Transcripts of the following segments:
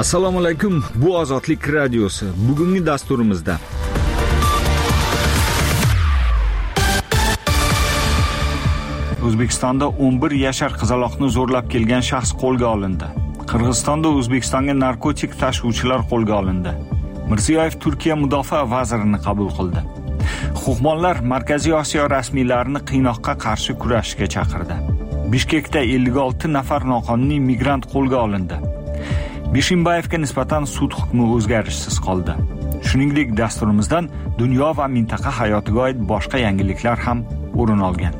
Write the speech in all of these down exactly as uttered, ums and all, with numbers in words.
Assalomu alaykum. Bu Ozodlik radiosi. Bugungi dasturimizda O'zbekistonda o'n bir yashar qizaloqni zo'rlab kelgan shaxs qo'lga olindi. Qirg'izistonda O'zbekistonga narkotik tashuvchilar qo'lga olindi. Mirziyoyev Turkiya mudofaa vazirini qabul qildi. Huquqbonlar Markaziy Osiyo rasmiylarini qiynoqqa qarshi kurashishga chaqirdi. Bishkekda ellik olti nafar noqonuniy migrant qo'lga olindi. Bishimbayevga nisbatan sud hukmi o'zgarishsiz qoldi. Shuningdek, dasturimizdan dunyo va mintaqa hayotiga oid boshqa yangiliklar ham o'rin olgan.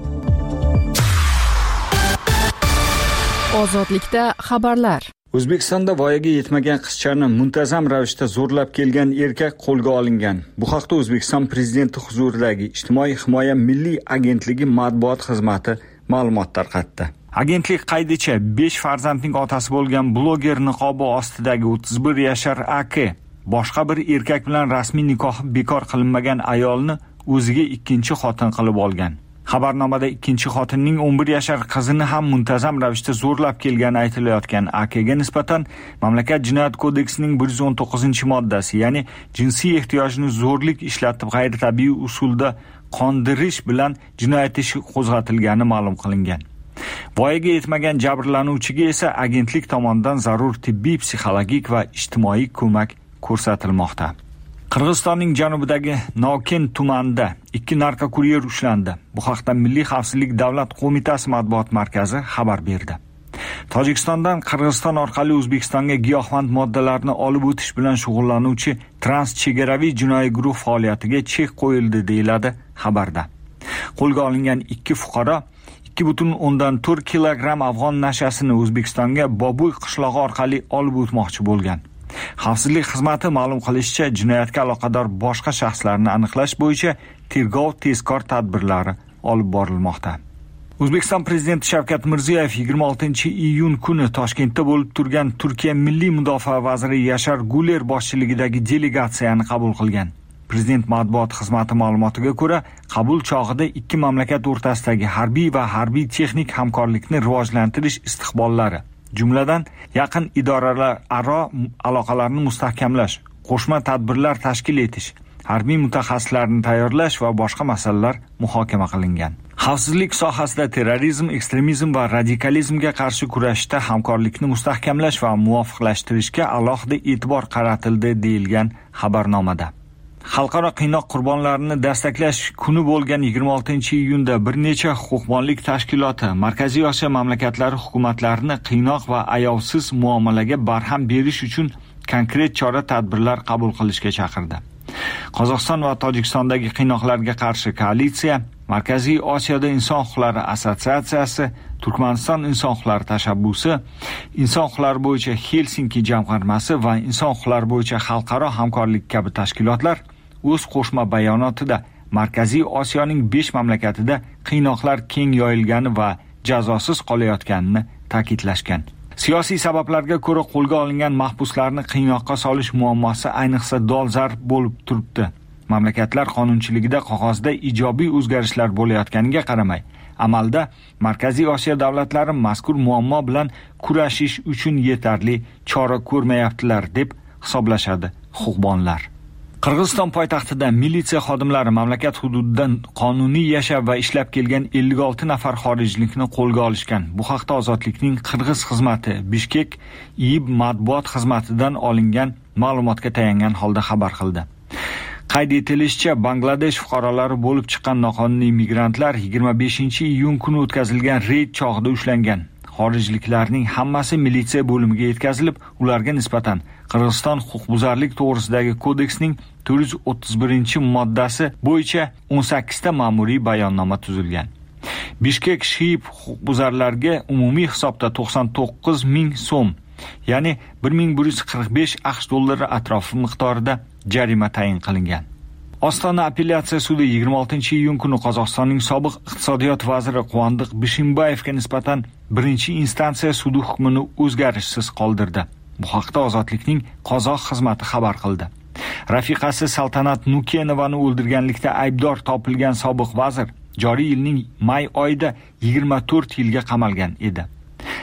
Ozodlikda xabarlar. O'zbekistonda voyaga yetmagan qizchani muntazam ravishda zo'rlab kelgan erkak qo'lga olingan. Bu haqda O'zbekiston prezidenti huzuridagi Ijtimoiy himoya milliy agentligi matbuot xizmati ma'lumot tarqatdi. Agentlik qaydicha besh farzandning otasi bo'lgan bloger niqobi ostidagi o'ttiz bir yashar A K boshqa bir erkak bilan rasmiy nikohi bekor qilinmagan ayolni o'ziga ikkinchi xotin qilib olgan. Xabarnomada ikkinchi xotinning o'n bir yashar qizini ham muntazam ravishda zo'rlab kelgani aytilayotgan A K ga nisbatan mamlakat jinoyat kodeksining bir yuz o'n to'qqizinchi moddasi, ya'ni jinsiy ehtiyojni zo'rlik ishlatib g'ayritabiiy usulda qondirish bilan jinoyat ishi qo'zg'atilgani ma'lum qilingan. Voyaga yetmagan jabrlanuvchiga esa agentlik tomonidan zarur tibbiy, psixologik va ijtimoiy ko'mak ko'rsatilmoqda. Qirg'izistonning janubidagi Noken tumanida ikki narkokuryer ushlandi. Bu haqda Milliy xavfsizlik davlat qo'mitasi matbuot markazi xabar berdi. Tojikistondan Qirg'iziston orqali O'zbekistonga giyohvand moddalarni olib o'tish bilan shug'ullanuvchi transchegaraviy jinoiy guruh faoliyatiga chek qo'yildi, deyiladi xabarda. Qo'lga olingan ikki fuqaro ikki butun o'ndan to'rt kilogramm afg'on nashasini O'zbekistonga Bobuy qishlog'i orqali olib o'tmoqchi bo'lgan. Xavfsizlik xizmati ma'lum qilishicha, jinoyatga aloqador boshqa shaxslarni aniqlash bo'yicha tergov tezkor tadbirlari olib borilmoqda. O'zbekiston prezidenti Shavkat Mirziyoyev yigirma oltinchi iyun kuni Toshkentda bo'lib turgan Turkiya milliy mudofaa vaziri Yashar Guler boshchiligidagi delegatsiyani qabul qilgan. Prezident matbuot xizmati ma'lumotiga ko'ra, qabul chog'ida ikki mamlakat o'rtasidagi harbiy va harbiy texnik hamkorlikni rivojlantirish istiqbollari, jumladan yaqin idoralararo aloqalarni mustahkamlash, qo'shma tadbirlar tashkil etish, harbiy mutaxassislarni tayyorlash va boshqa masalalar muhokama qilingan. Xavfsizlik sohasida terrorizm, ekstremizm va radikalizmga qarshi kurashishda hamkorlikni mustahkamlash va muvofiqlashtirishga alohida e'tibor qaratildi, deyilgan xabarnomada. Xalqaro qiynoq qurbonlarini dastaklash kuni bo'lgan yigirma oltinchi iyunda bir necha huquqbonlik tashkiloti Markaziy Osiyo mamlakatlari hukumatlarini qiynoq va ayovsiz muomalaga barham berish uchun konkret chora-tadbirlar qabul qilishga chaqirdi. Qozog'iston va Tojikistondagi qiynoqlarga qarshi koalitsiya, Markaziy Osiyoda inson huquqlari assotsiatsiyasi, Turkmaniston inson huquqlari tashabbusi, inson huquqlari bo'yicha Helsinki jamg'armasi va inson huquqlari bo'yicha xalqaro hamkorlik kabi tashkilotlar o'z qo'shma bayonotida Markaziy Osiyoning besh mamlakatida qiynoqlar keng yoyilgani va jazosiz qolayotganini ta'kidlashgan. Siyosiy sabablarga ko'ra qo'lga olingan mahbuslarni qiynoqqa solish muammosi ayniqsa dolzarb bo'lib turibdi. Mamlakatlar qonunchiligida qog'ozda ijobiy o'zgarishlar bo'layotganiga qaramay, amalda Markaziy Osiyo davlatlari mazkur muammo bilan kurashish uchun yetarli chora ko'rmayaptilar deb hisoblashadi huquqbonlar. Qirg'iziston poytaxtida militsiya xodimlari mamlakat hududidan qonuniy yashab va ishlab kelgan ellik olti nafar xorijlikni qo'lga olishgan. Bu haqda Ozodlikning Qirg'iz xizmati Bishkek I I B matbuot xizmatidan olingan ma'lumotga tayangan holda xabar qildi. Qayd etilishicha, Bangladesh fuqarolari bo'lib chiqqan noqonuniy migrantlar yigirma beshinchi iyun kuni o'tkazilgan reyd chog'ida ushlangan. Xorijliklarning hammasi militsiya bo'limiga yetkazilib, ularga nisbatan Qirg'iziston huquqbuzarlik to'g'risidagi kodeksning to'rt yuz o'ttiz birinchi moddasi bo'yicha o'n sakkizta ma'muriy bayonnoma tuzilgan. Bishkek Shiyib huquqbuzarlarga umumiy hisobda to'qson to'qqiz ming so'm, ya'ni bir ming bir yuz qirq besh aqsh dollari atrofi miqdorida jarima tayin qilingan. Ostona apellyatsiya sudi yigirma oltinchi iyun kuni Qozog'istonning sobiq iqtisodiyot vaziri Quvondiq Bishimbayevga nisbatan birinchi instansiya sudi hukmini o'zgarishsiz qoldirdi. Bu haqda Ozodlikning Qozoq xizmati xabar qildi. Rafiqasi Saltanat Nukenovani o'ldirganlikda aybdor topilgan sobiq vazir joriy yilning may oyida yigirma to'rt yilga qamalgan edi.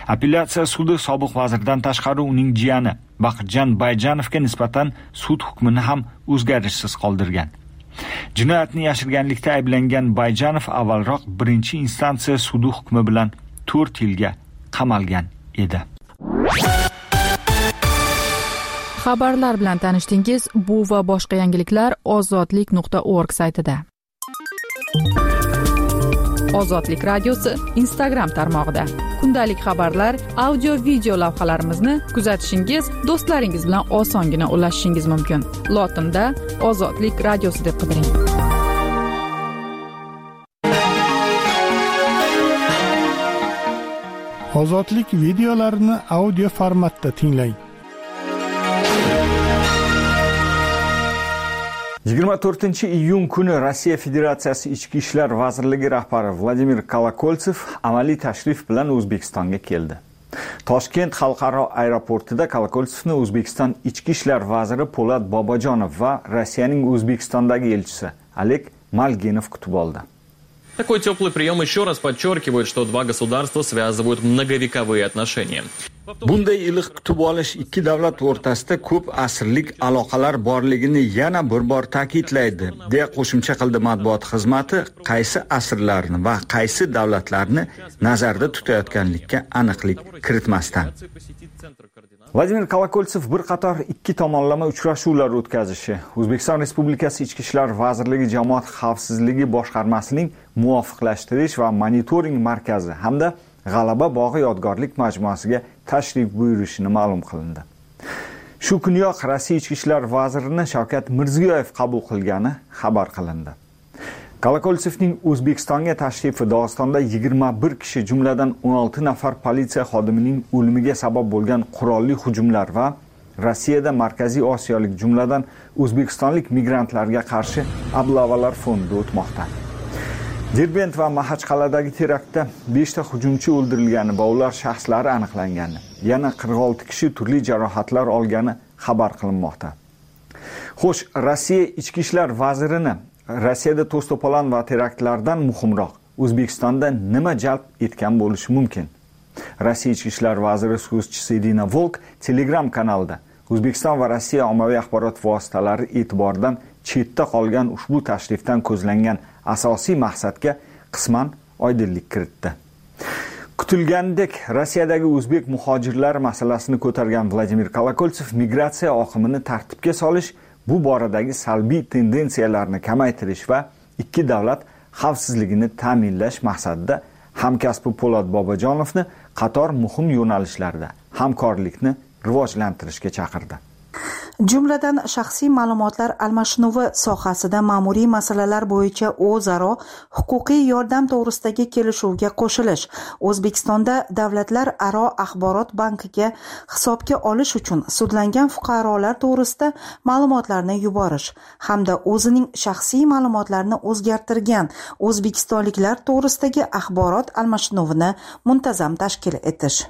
Apellyatsiya sudi sobiq vazirdan tashqari uning jiyani Baqirjon Bayjanovga nisbatan sud hukmini ham o'zgarishsiz qoldirgan. Jinoyatni yashirganlikda ayblangan Bayjanov avvalroq birinchi instansiya sudi hukmi bilan to'rt yilga qamalgan edi. Xabarlar bilan tanishdingiz. Bu va boshqa yangiliklar ozodlik nuqta org saytida. Ozodlik radiosi Instagram tarmog'ida. Kundalik xabarlar, audio video lavhalarimizni kuzatishingiz, do'stlaringiz bilan osongina ulashishingiz mumkin. Lotinda Ozodlik radiosi deb qidiring. Ozodlik videolarini audio formatda tinglang. yigirma to'rtinchi iyun kuni Rossiya Federatsiyasi Ichki ishlar vazirligi rahbari Vladimir Kolokoltsev amaliy tashrif bilan O'zbekistonga keldi. Toshkent xalqaro aeroportida Kolokoltsevni O'zbekiston Ichki ishlar vaziri Po'lat Bobojonov va Rossiyaning O'zbekistondagi elchisi Oleg Malginov kutib oldi. Такой теплый прием еще раз подчеркивает, что два государства связывают многовековые отношения. Bunday iliq kutib olish ikki davlat o'rtasida ko'p asrlik aloqalar borligini yana bir bor ta'kidlaydi, deya qo'shimcha qildi matbuot xizmati, qaysi asrlarni va qaysi davlatlarni nazarda tutayotganlikka aniqlik kiritmasdan. Vladimir Kolokoltsev bir qator ikki tomonlama uchrashuvlar o'tkazishi, O'zbekiston Respublikasi Ichki ishlar vazirligi Jamoat xavfsizligi boshqarmasining muvofiqlashtirish va monitoring markazi hamda G'alaba bog'i yodgorlik majmuasiga tashrif buyurishini ma'lum qilindi. Shu kuniyoq Rossiya Ichki ishlar vazirini Shavkat Mirziyoyev qabul qilgani xabar qilindi. Kolokoltsevning O'zbekistonga tashrifi Dog'istonda yigirma bir kishi, jumladan o'n olti nafar politsiya xodimining o'limiga sabab bo'lgan qurolli hujumlar va Rossiyada Markaziy Osiyolik, jumladan o'zbekistonlik migrantlarga qarshi ablavalar fonida o'tmoqda. Derbent va Maxachqal'adagi teraktda besh ta hujumchi o'ldirilgani va ular shaxslari aniqlangani, yana qirq olti kishi turli jarohatlar olgani xabar qilinmoqda. Xo'sh, Rossiya Ichki ishlar vazirini Rossiyada to'sto'polon va teraktlardan muhimroq O'zbekistonda nima jalb etgan bo'lishi mumkin? Rossiya Ichki ishlar vaziri so'zchisi Irina Volk Telegram kanalida O'zbekiston va Rossiya ommaviy axborot vositalari e'tibordan chetda qolgan ushbu tashrifdan ko'zlangan asosiy maqsadga qisman oydinlik kiritdi. Kutilgandek, Rossiyadagi o'zbek muhojirlar masalasini ko'targan Vladimir Kolokoltsev migratsiya oqimini tartibga solish, bu boradagi salbiy tendensiyalarni kamaytirish va ikki davlat xavfsizligini ta'minlash maqsadida hamkasbi Po'lat Bobojonovni qator muhim yo'nalishlarda hamkorlikni rivojlantirishga chaqirdi. Jumladan shaxsiy ma'lumotlar almashinuvi sohasida ma'muriy masalalar bo'yicha o'zaro huquqiy yordam to'g'risidagi kelishuvga qo'shilish, O'zbekistonda davlatlar aro axborot bankiga hisobga olish uchun sudlangan fuqarolar to'g'risida ma'lumotlarni yuborish hamda o'zining shaxsiy ma'lumotlarini o'zgartirgan o'zbekistonliklar to'g'risidagi axborot almashinuvini muntazam tashkil etish.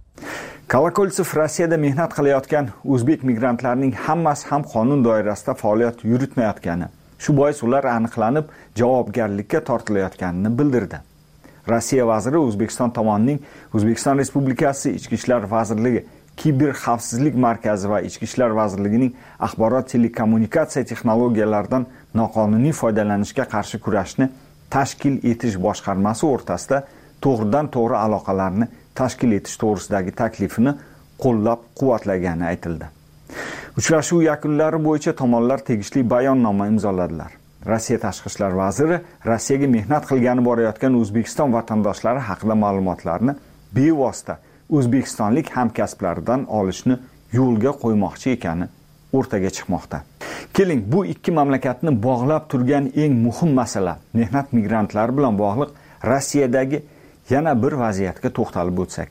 Kolokoltsev Rossiyada mehnat qilayotgan o'zbek migrantlarning hammasi ham qonun doirasida faoliyat yuritmayotgani, shu bois ular aniqlanib javobgarlikka tortilayotganini bildirdi. Rossiya vaziri O'zbekiston tomonining O'zbekiston Respublikasi Ichki ishlar vazirligi, Kiber xavfsizlik markazi va Ichki ishlar vazirligining axborot telekommunikatsiya texnologiyalaridan noqonuniy foydalanishga qarshi kurashni tashkil etish boshqarmasi o'rtasida to'g'ridan-to'g'ri aloqalarni tashkil etish to'g'risidagi taklifini qo'llab-quvvatlagani aytildi. Uchrashuv yakunlari bo'yicha tomonlar tegishli bayonnoma imzoladilar. Rossiya tashqi ishlar vaziri Rossiyaga mehnat qilgani borayotgan O'zbekiston vatandoshlari haqida ma'lumotlarni bevosita o'zbekistonlik hamkasblaridan olishni yo'lga qo'ymoqchi ekani o'rtaga chiqmoqda. Keling, bu ikki mamlakatni bog'lab turgan eng muhim masala, mehnat migrantlari bilan bog'liq Rossiyadagi yana bir vaziyatga to'xtalib o'tsak.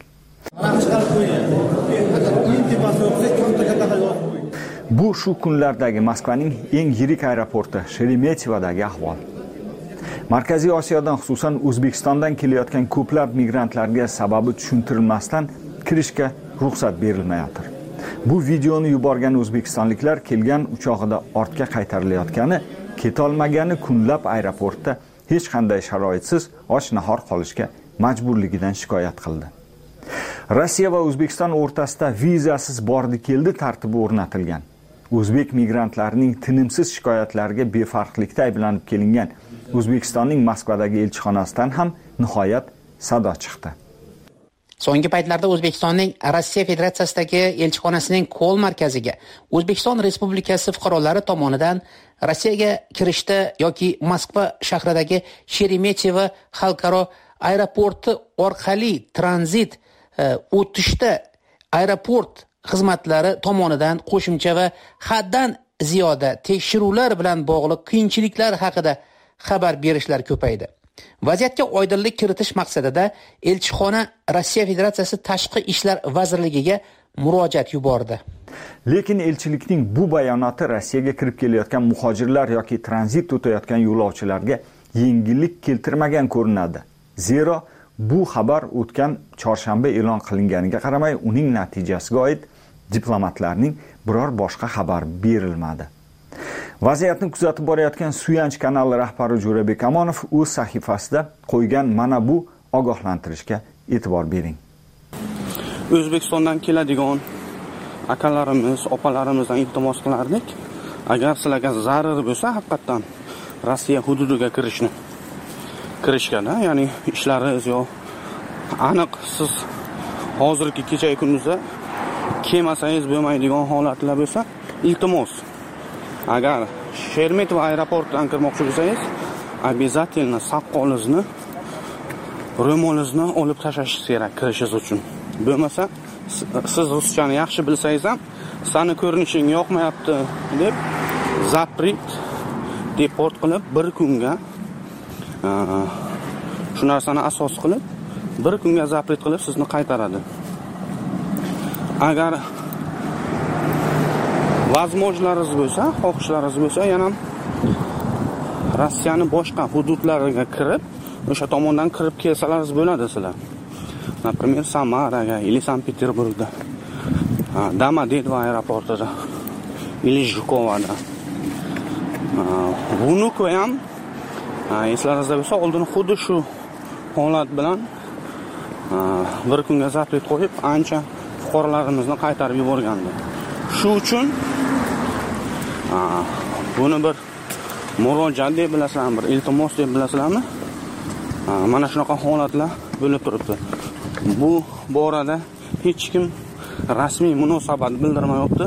Bu shu kunlardagi Moskvaning eng yirik aeroporti Sheremetyevadagi ahvol. Markaziy Osiyodan, xususan O'zbekistondan kelayotgan ko'plab migrantlarga sababi tushuntirilmasdan kirishga ruxsat berilmayotir. Bu videoni yuborgan o'zbekistonliklar kelgan uchog'ida ortga qaytarilayotgani, ketolmagani kunlab aeroportda hech qanday sharoitsiz och-nahor qolishga majburligidan shikoyat qildi. Rossiya va O'zbekiston o'rtasida vizasiz bordi keldi tartibi o'rnatilgan. O'zbek migrantlarining tinimsiz shikoyatlariga befarqlikda ayblanib kelingan O'zbekistonning Moskvadagi elchixonasidan ham nihoyat sado chiqdi. So'nggi paytlarda O'zbekistonning Rossiya Federatsiyasidagi elchixonasining Ko'l markaziga O'zbekiston Respublikasi fuqarolari tomonidan Rossiyaga kirishda yoki Moskva shahridagi Sheremetyevo xalqaro aeroporti orqali tranzit o'tishda aeroport xizmatlari tomonidan qo'shimcha va haddan ziyoda tekshiruvlar bilan bog'liq qiyinchiliklar haqida xabar berishlar ko'paydi. Vaziyatga oydinlik kiritish maqsadida elchixona Rossiya Federatsiyasi Tashqi ishlar vazirligiga murojaat yubordi. Lekin elchilikning bu bayonoti Rossiyaga kirib kelayotgan muhojirlar yoki tranzit o'tayotgan yo'lovchilarga yengillik keltirmagan ko'rinadi. Zero bu xabar o'tgan chorshanba e'lon qilinganiga qaramay, uning natijasiga oid diplomatlarning biror boshqa xabar berilmadi. Vaziyatni kuzatib borayotgan Suyanch kanali rahbari Jo'rabek Amonov o'z sahifasida qo'ygan mana bu ogohlantirishga e'tibor bering. O'zbekistondan keladigan akalarimiz, opalarimizdan iltimos qilardik, agar sizlarga zarar bo'lsa, haqiqatan Rossiya hududiga kirishni kirishganda, ya'ni ishlaringiz yo aniq siz hozirgi kecha kunduzda kelmasangiz bo'lmaydigan holatlar bo'lsa, iltimos agar Sheremetyevo aeroportidan kirmoqchi bo'lsangiz, обязательно saqqolingizni, ro'molingizni olib tashlashingiz kerak kirishingiz uchun. Bo'lmasa, siz ruschani yaxshi bilsangiz ham, seni ko'rinishing yoqmayapti deb zapret, deport qilib bir kunga shu narsani asos qilib bir kunga zapret qilib sizni qaytaradi. Agar vazmojlaringiz bo'lsa, xohishlaringiz bo'lsa, yana Rossiyaning boshqa hududlariga kirib, o'sha tomondan kirib kelsalaringiz bo'ladi sizlar. Например, Samaraga или Sankt-Peterburgda, Domodedovo aeroportida, или Jhukovada. Bunuku ham eslaringizda bo'lsa, oldin xuddi shu holat bilan bir kunga zapret qo'yib, ancha fuqarolarimizni qaytarib yuborgandi. Shu uchun buni bir murojaat deb bilasizlarmi, bir iltimos deb bilasizlarmi? Mana shunaqa holatlar bo'lib turibdi. Bu borada hech kim rasmiy munosabat bildirmayapti.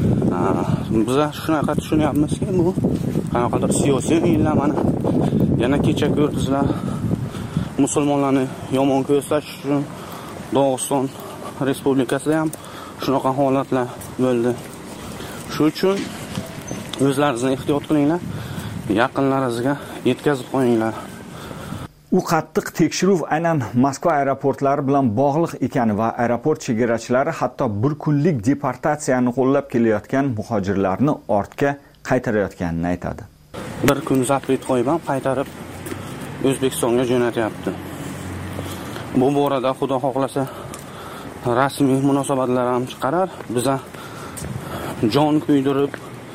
Biz shunaqa tushunyapmizki, bu qanaqadir siyosiy o'yinlarni yana kecha ko'rdingizlar. Musulmonlarni yomon ko'rsatish uchun Dog'iston Respublikasida ham shunaqa holatlar bo'ldi. Shu uchun o'zlaringizni ehtiyot qilinglar, yaqinlaringizga yetkazib qo'yinglar. U qattiq tekshiruv aynan Moskva aeroportlari bilan bog'liq ekani va aeroport chegarachilari hatto bir kunlik deportatsiyani qo'llab kelayotgan muhojirlarni ortga qaytarayotganini aytadi. Bir kun zapret qo'yib ham qaytarib O'zbekistonga jo'natyapti. Bu borada xudo xohlasa rasmiy munosabatlar ham chiqarar. Biza jon kuydirib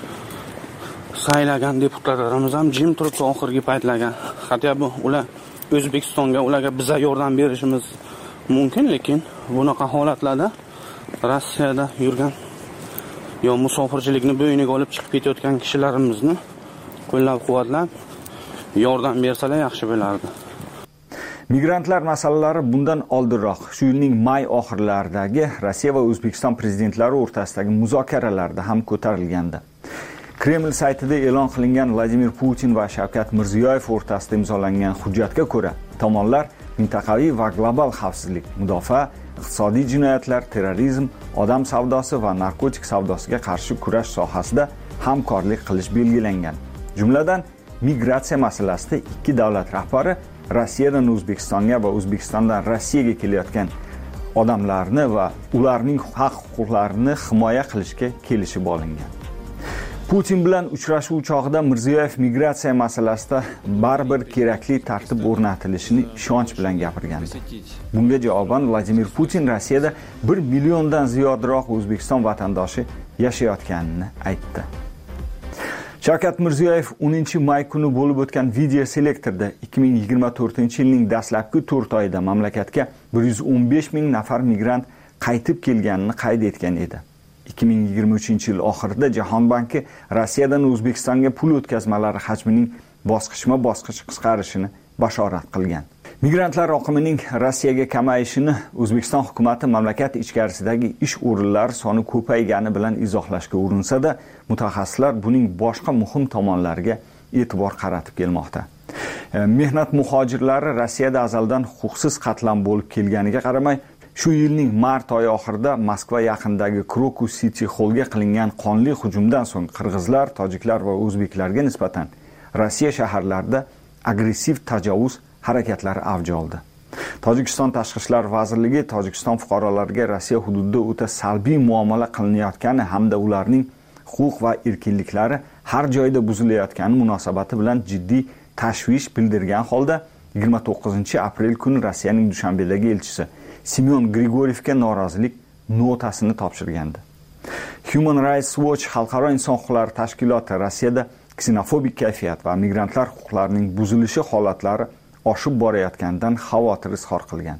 saylagan deputatlarimiz ham jim turibdi oxirgi paytlarga. Hatto bu ular O'zbekistonga ularga biza yordam berishimiz mumkin, lekin bunaqa holatlarda Rossiyada yurgan yo musofirchilikni bo'yniga olib chiqib ketayotgan kishilarimizni qo'llab-quvvatlab yordam bersalar yaxshi bo'lardi. Migrantlar masalalari bundan oldinroq, shu yilning may oxirlaridagi Rossiya va O'zbekiston prezidentlari o'rtasidagi muzokaralarda ham ko'tarilgandi. Kreml saytida e'lon qilingan Vladimir Putin va Shavkat Mirziyoyev o'rtasida imzolangan hujjatga ko'ra, tomonlar mintaqaviy va global xavfsizlik, mudofaa, iqtisodiy jinoyatlar, terrorizm, odam savdosi va narkotik savdosiga qarshi kurash sohasida hamkorlik qilish belgilangan. Jumladan, migratsiya masalasida ikki davlat rahbari Rossiyadan O'zbekistonga va O'zbekistondan Rossiyaga kelayotgan odamlarni va ularning haq-huquqlarini himoya qilishga kelishib olingan. Putin bilan uchrashuv chog'ida Mirziyoyev migratsiya masalasida baribir kerakli tartib o'rnatilishini ishonch bilan gapirgandi. Bunga javoban Vladimir Putin Rossiyada bir milliondan ziyodroq O'zbekiston vatandoshi yashayotganini aytdi. Shavkat Mirziyoyev o'ninchi may kuni bo'lib o'tgan video selektorda ikki ming yigirma to'rtinchi yilning dastlabki to'rt oyida mamlakatga bir yuz o'n besh ming nafar migrant qaytib kelganini qayd etgan edi. ikki ming yigirma uchinchi yil oxirida Jahon banki Rossiyadan O'zbekistonga pul o'tkazmalari hajmining bosqichma-bosqich qisqarishini bashorat qilgan. Migrantlar oqimining Rossiyaga kamayishini O'zbekiston hukumatı mamlakat ichkarisidagi ish o'rinlari soni ko'paygani bilan izohlashga urinsa-da, mutaxassislar buning boshqa muhim tomonlariga e'tibor qaratib kelmoqda. Mehnat muhojirlari Rossiyada azaldan huquqsiz qatlam bo'lib kelganiga qaramay, shu yilning mart oyi oxirida Moskva yaqinidagi Krokus City Hallga qilingan qonli hujumdan so'ng qirg'izlar, tojiklar va o'zbeklarga nisbatan Rossiya shaharlarida agressiv tajovuz harakatlari avj oldi. Tojikiston Tashqi ishlar vazirligi Tojikiston fuqarolariga Rossiya hududida o'ta salbiy muomala qilinayotgani hamda ularning huquq va erkinliklari har joyda buzilayotgani munosabati bilan jiddiy tashvish bildirgan holda yigirma to'qqizinchi aprel kuni Rossiyaning Dushanbedagi elchisi Semyon Grigorievga norozilik notasini topshirgandi. Human Rights Watch xalqaro inson huquqlari tashkiloti Rossiyada ksenofobik kayfiyat va migrantlar huquqlarining buzilishi holatlari oshib borayotganidan xavotir izhor qilgan.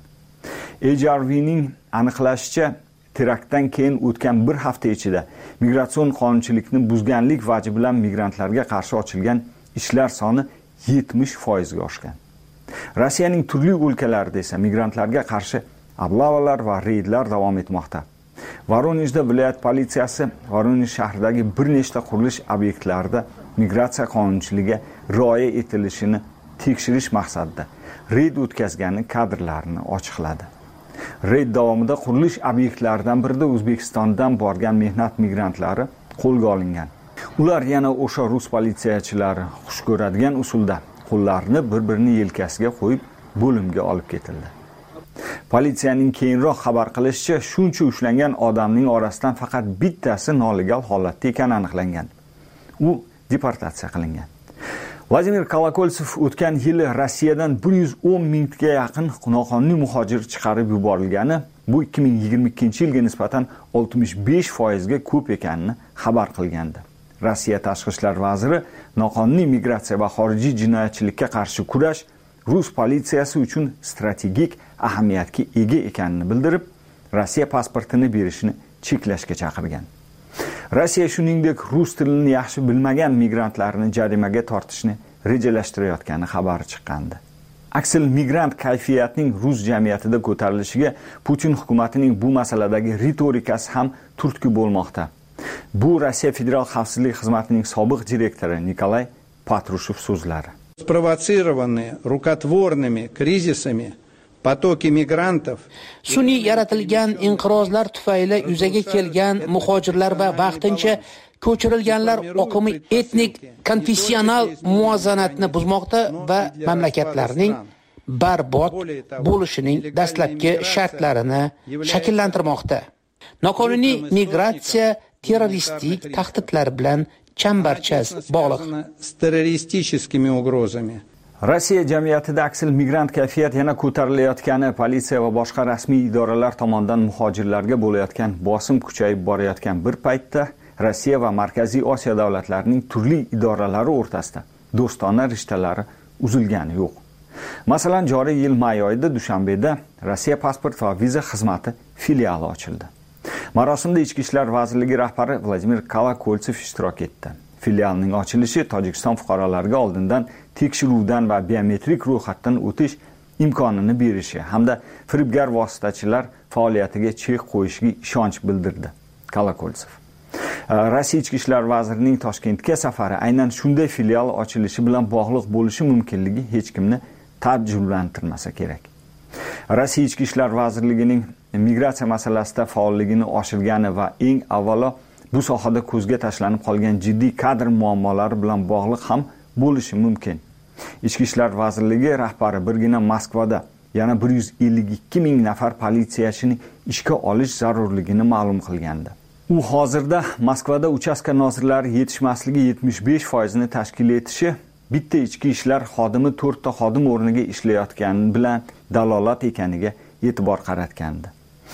H R V'ning aniqlashicha, teraktdan keyin o'tgan bir hafta ichida migratsion qonunchilikni buzganlik vaji bilan migrantlarga qarshi ochilgan ishlar soni yetmish foizga oshgan. Rossiyaning turli o'lkalarida esa migrantlarga qarshi ablavalar va reydlar davom etmoqda. Voronejda viloyat politsiyasi Voronej shahridagi bir nechta qurilish obyektlarida migratsiya qonunchiligiga rioya etilishini tekshirish maqsadida reyd o'tkazgani kadrlarini ochiqladi. Reyd davomida qurilish obyektlaridan birida O'zbekistondan borgan mehnat migrantlari qo'lga olingan. Ular yana o'sha rus politsiyachilari xush ko'radigan usulda qo'llarini bir-birini yelkasiga qo'yib bo'limga olib ketildi. Politsiyaning keyinroq xabar qilishicha, shuncha ushlangan odamning orasidan faqat bittasi nolegal holatda ekani aniqlangan. U deportatsiya qilingan. Vladimir Kolokoltsev o'tgan yili Rossiyadan bir yuz o'n mingga yaqin noqonuniy muhojir chiqarib yuborilgani, bu ikki ming yigirma ikkinchi yilga nisbatan oltmish besh foizga ko'p ekanini xabar qilgandi. Rossiya Tashqi ishlar vaziri noqonuniy migratsiya va xorijiy jinoyatchilikka qarshi kurash Rus politsiyasi uchun strategik ahamiyatga ega ekanini bildirib, Rossiya pasportini berishni cheklashga chaqirgan. Rossiya shuningdek rus tilini yaxshi bilmagan migrantlarni jarimaga tortishni rejalashtirayotgani xabari chiqqandi. Aksil migrant kayfiyatining rus jamiyatida ko'tarilishiga Putin hukumatining bu masaladagi ritorikasi ham turtki bo'lmoqda. Bu Rossiya Federal xavfsizlik xizmatining sobiq direktori Nikolay Patrushev so'zlari. Спровоцированные рукотворными кризисами потоки мигрантов sun'iy yaratilgan inqirozlar tufayli yuzaga kelgan muhojirlar va vaqtincha ko'chirilganlar oqimi etnik konfessional muvozanatni buzmoqda va mamlakatlarning barbod bo'lishining dastlabki shartlarini shakllantirmoqda. Noqonuniy migratsiya terroristik tahdidlar bilan chambarchas bog'liq. с террористическими угрозами. Rossiya jamiyatida aksil migrant kayfiyat yana ko'tarilayotgani, politsiya va boshqa rasmiy idoralar tomonidan muhojirlarga bo'layotgan bosim kuchayib borayotgan bir paytda Rossiya va Markaziy Osiyo davlatlarining turli idoralari o'rtasida do'stona rishtalari uzilgani yo'q. Masalan, joriy yil may oyida Dushanbeda Rossiya pasport va viza xizmati filiali ochildi. Marosimda Ichki ishlar vazirligi rahbari Vladimir Kolokoltsev ishtirok etdi. Filialning ochilishi Tojikiston fuqarolariga oldindan tekshiruvdan va biometrik ro'yxatdan o'tish imkonini berishi hamda firibgar vositachilar faoliyatiga chek qo'yishiga ishonch bildirdi Kolokoltsev. Rossiya Ichki ishlar vazirining Toshkentga safari aynan shunday filial ochilishi bilan bog'liq bo'lishi mumkinligi hech kimni taajjublantirmasa kerak. Rossiya Ichki ishlar vazirligining migratsiya masalasida faolligini oshirgani va eng avvalo bu sohada ko'zga tashlanib qolgan jiddiy kadr muammolari bilan bog'liq ham bo'lishi mumkin. Ichki ishlar vazirligi rahbari birgina Moskvada yana bir yuz ellik ikki ming nafar politsiyachini ishga olish zarurligini ma'lum qilgandi. U hozirda Moskvada uchastka nozirlari yetishmasligi yetmish besh foizini tashkil etishi, bitta ichki ishlar xodimi to'rtta xodim o'rniga ishlayotgani bilan dalolat ekaniga e'tibor qaratgandi.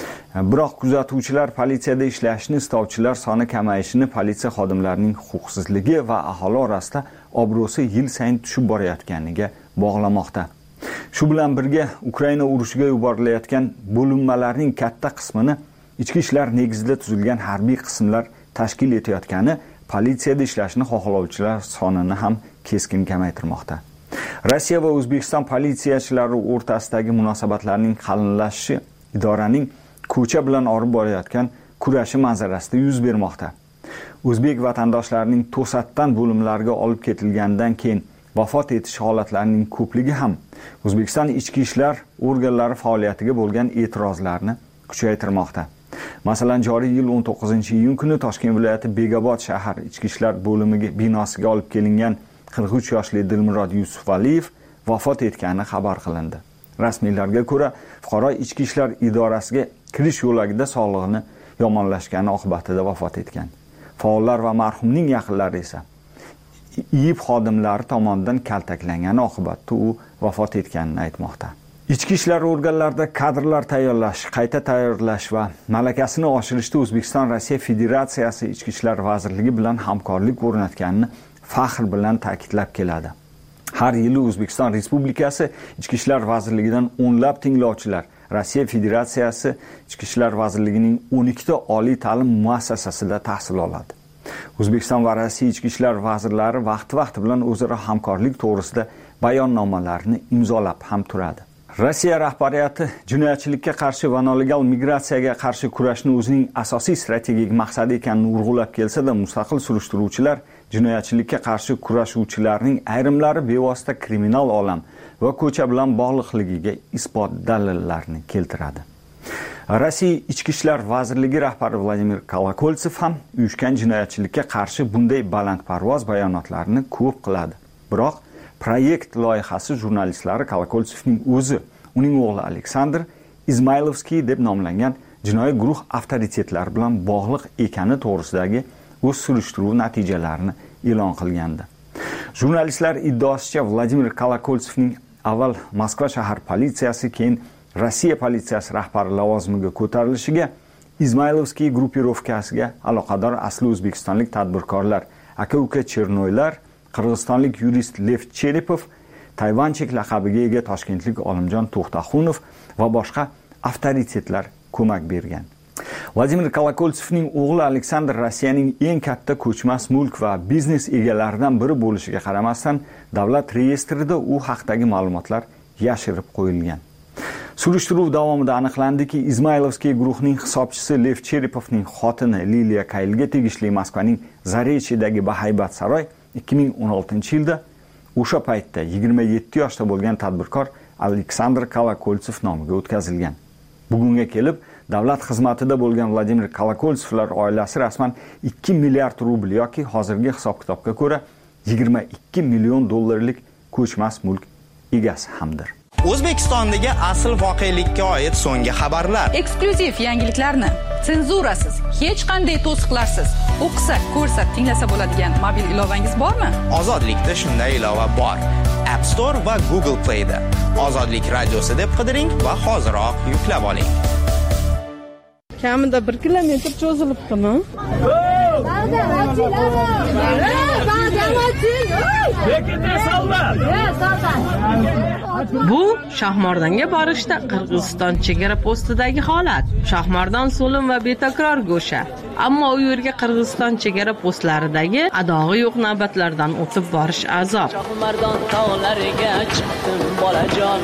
Biroq kuzatuvchilar politsiyada ishlashni istovchilar soni kamayishini politsiya xodimlarining huquqsizligi va aholi orasida obro'si yil sayin tushib borayotganiga bog'lamoqda. Shu bilan birga Ukraina urushiga yuborilayotgan bo'linmalarning katta qismini ichki ishlar negizida tuzilgan harbiy qismlar tashkil etayotgani politsiyada ishlashni xohlovchilar sonini ham keskin kamaytirmoqda. Rossiya va O'zbekiston politsiyachilari o'rtasidagi munosabatlarning qalinlashishi idoraning ko'cha bilan olib borayotgan kurashi manzarasida yuz bermoqda. O'zbek vatandoshlarining to'satdan bo'limlarga olib ketilgandan keyin vafot etish holatlarining ko'pligi ham O'zbekiston ichki ishlar organlari faoliyatiga bo'lgan e'tirozlarni kuchaytirmoqda. Masalan, joriy yil o'n to'qqizinchi iyun kuni Toshkent viloyati Begobod shahar ichki ishlar bo'limiga binosiga olib kelingan qirq uch yoshli Dilmurod Yusufaliyev vafot etgani xabar qilindi. Rasmiylarga ko'ra, fuqaro ichki ishlar idorasiga kirish yo'lagida sog'lig'ini yomonlashgani oqibatida vafot etgan. Faollar va marhumning yaqinlari esa I I B xodimlari tomonidan kaltaklangani oqibatida u vafot etganini aytmoqda. Ichki ishlar organlarida kadrlar tayyorlash, qayta tayyorlash va malakasini oshirishda O'zbekiston Rossiya Federatsiyasi Ichki ishlar vazirligi bilan hamkorlik o'rnatganini faxr bilan ta'kidlab keladi. Har yili O'zbekiston Respublikasi Ichki ishlar vazirligidan o'nlab tinglovchilar Rossiya Federatsiyasi Ichki ishlar vazirligining o'n ikkita oliy ta'lim muassasasida tahsil oladi. O'zbekiston va Rossiya ichki ishlar vazirlari vaqti-vaqti bilan o'zaro hamkorlik to'g'risida bayonnomalarni imzolab ham turadi. Rossiya rahbariyati jinoyatchilikka qarshi va nolegal migratsiyaga qarshi kurashni o'zining asosiy strategik maqsadi ekanini urg'ulab kelsa-da, mustaqil surishtiruvchilar jinoyatchilikka qarshi kurashuvchilarning ayrimlari bevosita kriminal olam va ko'cha bilan bog'liqligiga isbot dalillarni keltiradi. Rossiya Ichki ishlar vazirligi rahbari Vladimir Kolokoltsev ham uyushgan jinoyatchilikka qarshi bunday balandparvoz bayonotlarni ko'p qiladi. Biroq proyekt loyihasi jurnalistlari Kolokoltsevning o'zi, uning o'g'li Aleksandr Izmaylovskiy deb nomlangan jinoiy guruh avtoritetlari bilan bog'liq ekani to'g'risidagi o'z surishtiruv natijalarini e'lon qilgandi. Jurnalistlar iddaosicha Vladimir Kolokoltsevning avval Moskva shahar politsiyasi, keyin Rossiya politsiyasi rahbari lavozimiga ko'tarilishiga Izmaylovskiy gruppirovkasiga aloqador asli o'zbekistonlik tadbirkorlar, aka-uka Chernoylar, qirg'izistonlik yurist Lev Cherepov, Tayvanchik laqabiga ega toshkentlik Olimjon To'xtaxunov va boshqa avtoritetlar ko'mak bergan. Vladimir Kolokoltsevning o'g'li Aleksandr Rossiyaning eng katta ko'chmas mulk va biznes egalaridan biri bo'lishiga qaramasdan, davlat reyestrida u haqdagi ma'lumotlar yashirib qo'yilgan. Surishtiruv davomida aniqlandiki, Izmaylovskiy guruhning hisobchisi Lev Cherepovning xotini Liliya Kaylga tegishli Moskvaning Zarechidagi bahaybat saroy ikki ming o'n oltinchi yilda o'sha paytda yigirma yetti yoshda bo'lgan tadbirkor Aleksandr Kolokoltsev nomiga o'tkazilgan. Bugunga kelib, davlat xizmatida bo'lgan Vladimir Kolokoltsevlar oilasi rasman ikki milliard rubl yoki hozirgi hisob-kitobga ko'ra yigirma ikki million dollarlik ko'chmas mulk egasi hamdir. O'zbekistondagi asl voqelikka oid so'nggi xabarlar, eksklyuziv yangiliklarni senzurasiz, hech qanday to'siqlarsiz o'qisa, ko'rsa, tinglasa bo'ladigan mobil ilovangiz bormi? Ozodlikda shunday ilova bor. App Store va Google Play da Ozodlik radiosi deb qidiring va hoziroq yuklab oling. Kamida bir kilometr cho'zilibdimi? Bu Shahmordonga borishda Qirg'iziston chegara postidagi holat. Shahmordon so'lim va betakror go'sha. Ammo u yerga Qirg'iziston chegara postlaridagi adog'i yo'q navbatlardan o'tib borish azob. Shahmordon tog'lariga chiqdim bolajon.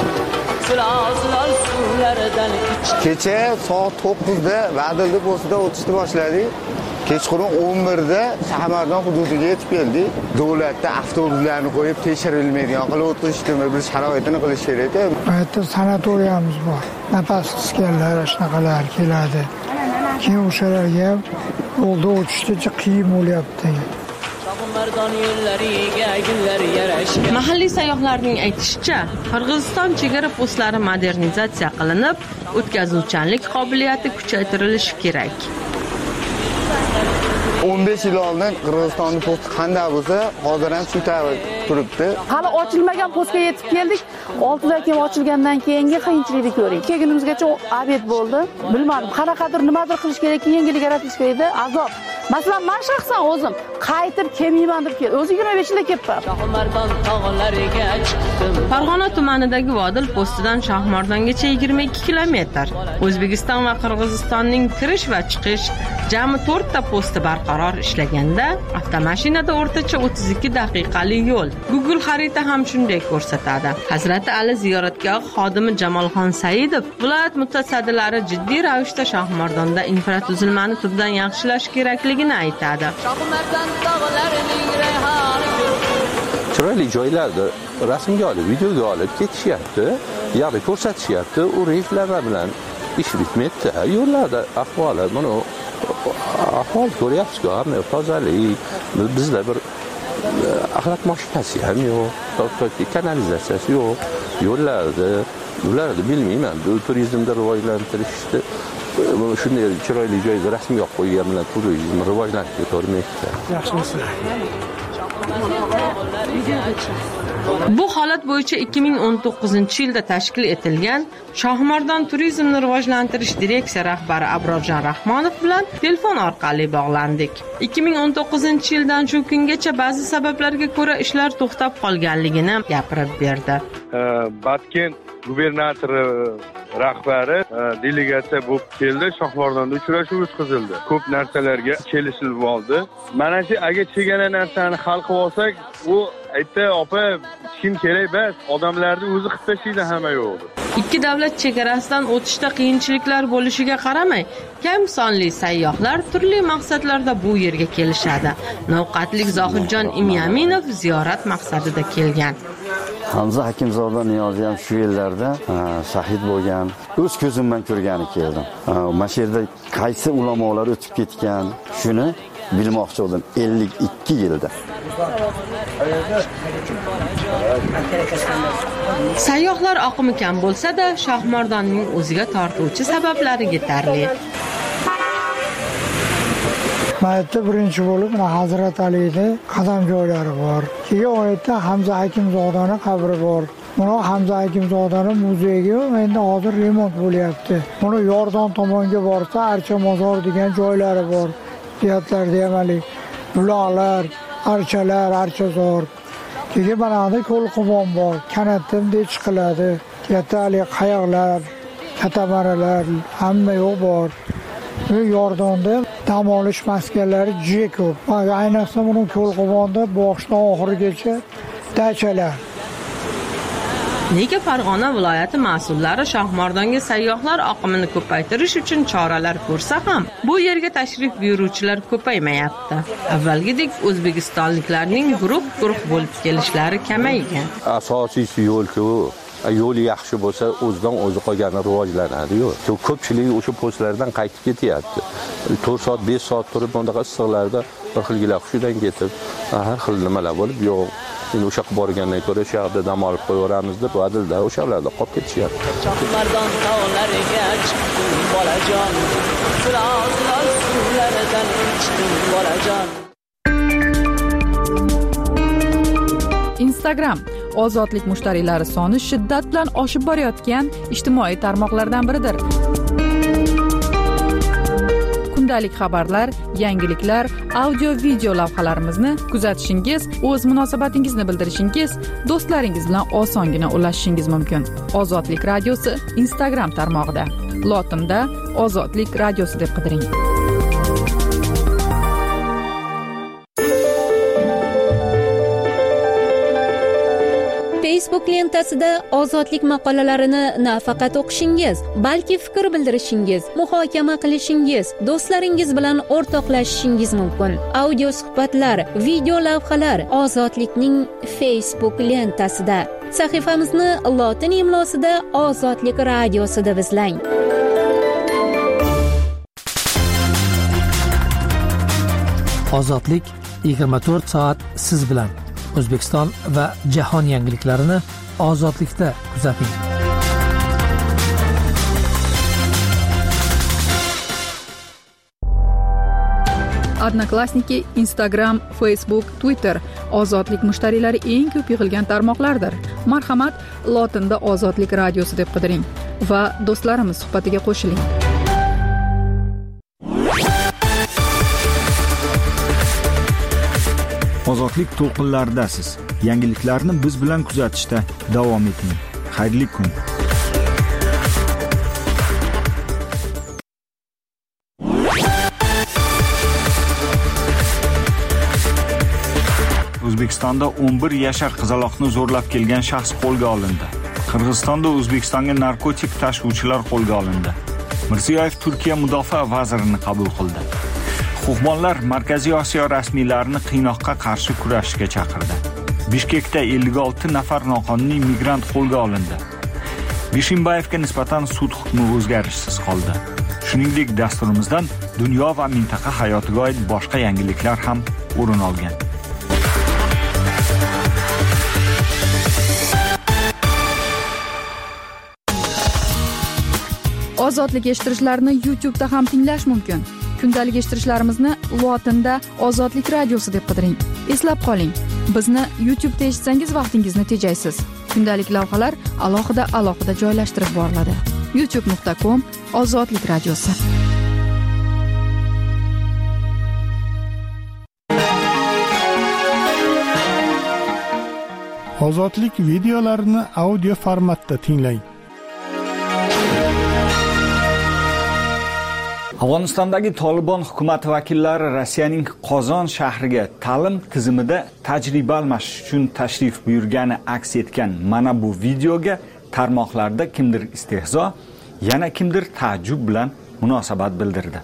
Kecha soat to'qqizda Vadildi postida o'tishni boshladik. Kechqurun o'n birda Shahmordon hududiga yetib keldik. Davlatda avtobuslarni qo'yib tekshirilmaydigan qilib o'tishdimi, bir sharoitini qilish kerak. Bu yerda sanatoriyamiz bor. Nafas qisganlar, shunaqalar keladi. Keyin o'shalarga yo'lda o'tishda qiyin bo'lyapti. Mahalliy sayyohlarning aytishicha, Qirg'iziston chegara postlari modernizatsiya qilinib, o'tkazuvchanlik qobiliyati kuchaytirilishi kerak. o'n besh yil oldin Qirg'izistonning posti qanday bo'lsa, hozir ham shu tarzda turibdi. Hali ochilmagan postga yetib keldik. oltidan keyin ochilgandan keyingi qiyinchilikni ko'ring. Kelgunimizgacha obed bo'ldi. Bilmadim, qanaqadir nimadir qilish kerak, yangilik yaratish kerak edi, azob. Masalan, men shaxsan o'zim qaytib kelmayman deb keldim. O'zi yigirma besh yilda keldim. Shahmordon tog'lariga chiqdim chiqdim. Farg'ona tumanidagi Vodil postidan Shohmardongacha yigirma ikki kilometr. O'zbekiston va Qirg'izistonning kirish va chiqish jami to'rtta posti barqaror ishlaganda, avtomashinada o'rtacha o'ttiz ikki daqiqalik yo'l. Google xarita ham shunday ko'rsatadi. Hazrati Ali ziyoratgohi xodimi Jamolxon Saidov viloyat mutasaddilari jiddiy ravishda Shohmardonda infratuzilmani tubdan yaxshilash kerakligini aytadi. Chiroyli joylarda rasmga olib, videoga olib ketishyapti, ya'ni ko'rsatishyapti, u reyslar bilan ish bitmayapti. Yo'llarda ahvoli, mana ahvol ko'ryapsiz-ku, hamma tozalik, bizda bir axlat mashinasi ham yo'q, kanalizatsiyasi yo'q, yo'llarda, ularni bilmayman, turizmda rivojlantirishni shunday chiroyli joyda rasmga qo'ygan bilan turizm rivojlanib ketavermayapti. Yaxshisi. Bu holat bo'yicha ikki ming o'n to'qqizinchi yilda tashkil etilgan Shohmardon turizmni rivojlantirish direksiya rahbari Abrorjon Rahmonov bilan telefon orqali bog'landik. ikki ming o'n to'qqizinchi yildan shu kungacha ba'zi sabablarga ko'ra ishlar to'xtab qolganligini gapirib berdi. Batkent gubernatori rahbari delegatsiya bo'lib keldi, Shohmardonda uchrashuv o'tkazildi. Ko'p narsalarga kelishilib oldi. Mana shu agar chegara narsani hal qilib olsak, u aytdi, opa, kim kerak emas, odamlarni o'zi qilib tashlaydi hamma yo'qdi. Ikki davlat chegarasidan o'tishda qiyinchiliklar bo'lishiga qaramay, kam sonli sayyohlar turli maqsadlarda bu yerga kelishadi. Navqatlik Zohidjon Imyaminov ziyorat maqsadida kelgan. Hamza Hakimzoda Niyozi ham shu yillarda shahid bo'lgan. O'z ko'zim bilan ko'rgani keldim. Mana shu yerda qaysi ulamolar o'tib ketgan, shuni bilmoqchi edim ellik ikki yilda. Sayyohlar oqimi kam bo'lsa-da, Shohmardonning o'ziga tortuvchi sabablari yetarli. Mayatda birinchi bo'lib Hazrat Alida qadam joylari bor. Keyin oyatda Hamza Hakimzodaning qabri bor. Buni Hamza Hakimzodaning muzeyiga endi hozir remont bo'lyapti. Buni Yordon tomonga borsa Archa mozor degan joylari bor. Fiyatlarda amaliy buloqlar, archalar, archazor. Keyin mana bu ko'lquvon bor. Kanatda chiqiladi. Yatali qayoqlar, katamaralar hamma yo'q bor. Bu Yordonda dam olish maskanlari juda ko'p. Ayniqsa buni ko'lquvonda boshdan oxirigacha dachalar. Nega Farg'ona viloyati mas'ullari Shohmardonga sayyohlar oqimini ko'paytirish uchun choralar ko'rsa ham, bu yerga tashrif buyuruvchilar ko'paymayapti. Avvalgidek o'zbekistonliklarning guruh-guruh bo'lib kelishlari kamaygan. Asosiysi yo'l-ku. Yo'li yaxshi bo'lsa, o'zidan o'zi qolgani rivojlanadi-yu. Ko'pchilik o'sha postlardan qaytib ketyapti. to'rt soat, besh soat turib, bundaqa issiqlarda bir xil gila hushidan ketib, har xil nimalar bo'lib, yo'q. Endi o'sha qilib borgandan ko'ra o'sha yerda dam olib qo'yaveramiz deb Vodilda o'sha yerlarda qolib ketishyapti. Shohmardon tog'lariga chiqdim bolajon, silos-silos suvlaridan ichdim bolajon. Instagram ozodlik mushtariylari soni shiddat bilan oshib borayotgan ijtimoiy tarmoqlardan biridir. Kundalik xabarlar, yangiliklar, audio video lavhalarimizni kuzatishingiz, o'z munosabatingizni bildirishingiz, do'stlaringiz bilan osongina ulashishingiz mumkin. Ozodlik radiosi Instagram tarmog'ida. Lotinda Ozodlik radiosi deb qidiring. Facebook lentasida ozodlik maqolalarini nafaqat o'qishingiz, balki fikr bildirishingiz, muhokama qilishingiz, do'stlaringiz bilan o'rtoqlashishingiz mumkin. Audio suhbatlar, video lavhalar Ozodlikning Facebook lentasida. Sahifamizni lotin imlosida Ozodlik radiosi deb izlang. Ozodlik yigirma to'rt soat siz bilan. O'zbekiston va jahon yangiliklarini ozodlikda kuzating. Odnoklassniki, Instagram, Facebook, Twitter ozodlik mushtariylari eng ko'p yig'ilgan tarmoqlardir. Marhamat, lotinda Ozodlik radiosi deb qidiring va do'stlarimiz suhbatiga qo'shiling. Ozodlik to'lqinlaridasiz. Yangiliklarni biz bilan kuzatishda davom eting. Xayrli kun. O'zbekistonda o'n bir yashar qizaloqni zo'rlab kelgan shaxs qo'lga olindi. Qirg'izistonda O'zbekistonga narkotik tashuvchilar qo'lga olindi. Mirziyoyev Turkiya mudofaa vazirini qabul qildi. Huquqbonlar Markaziy Osiyo rasmiylarini qiynoqqa qarshi kurashishga chaqirdi. Bishkekda ellik olti nafar noqonuniy migrant qo'lga olindi. Bishimbayevga nisbatan sud hukmi o'zgarishsiz qoldi. Shuningdek, dasturimizdan dunyo va mintaqa hayotiga oid boshqa yangiliklar ham o'rin olgan. Ozodlik eshittirishlarni YouTube da ham tinglash mumkin. Kundalik eshittirishlarimizni lotinda Ozodlik radiosi deb qidiring. Eslab qoling, bizni YouTube da eshitsangiz vaqtingizni tejaysiz. Kundalik lavhalar alohida alohida joylashtirib boriladi. youtube nuqta com Ozodlik radiosi. Ozodlik videolarini audio formatda tinglang. Afg'onistondagi Tolibon hukumati vakillari Rossiyaning Qozon shahriga ta'lim tizimida tajriba almashish uchun tashrif buyurgani aks etgan mana bu videoga tarmoqlarda kimdir istehzo, yana kimdir taajjub bilan munosabat bildirdi.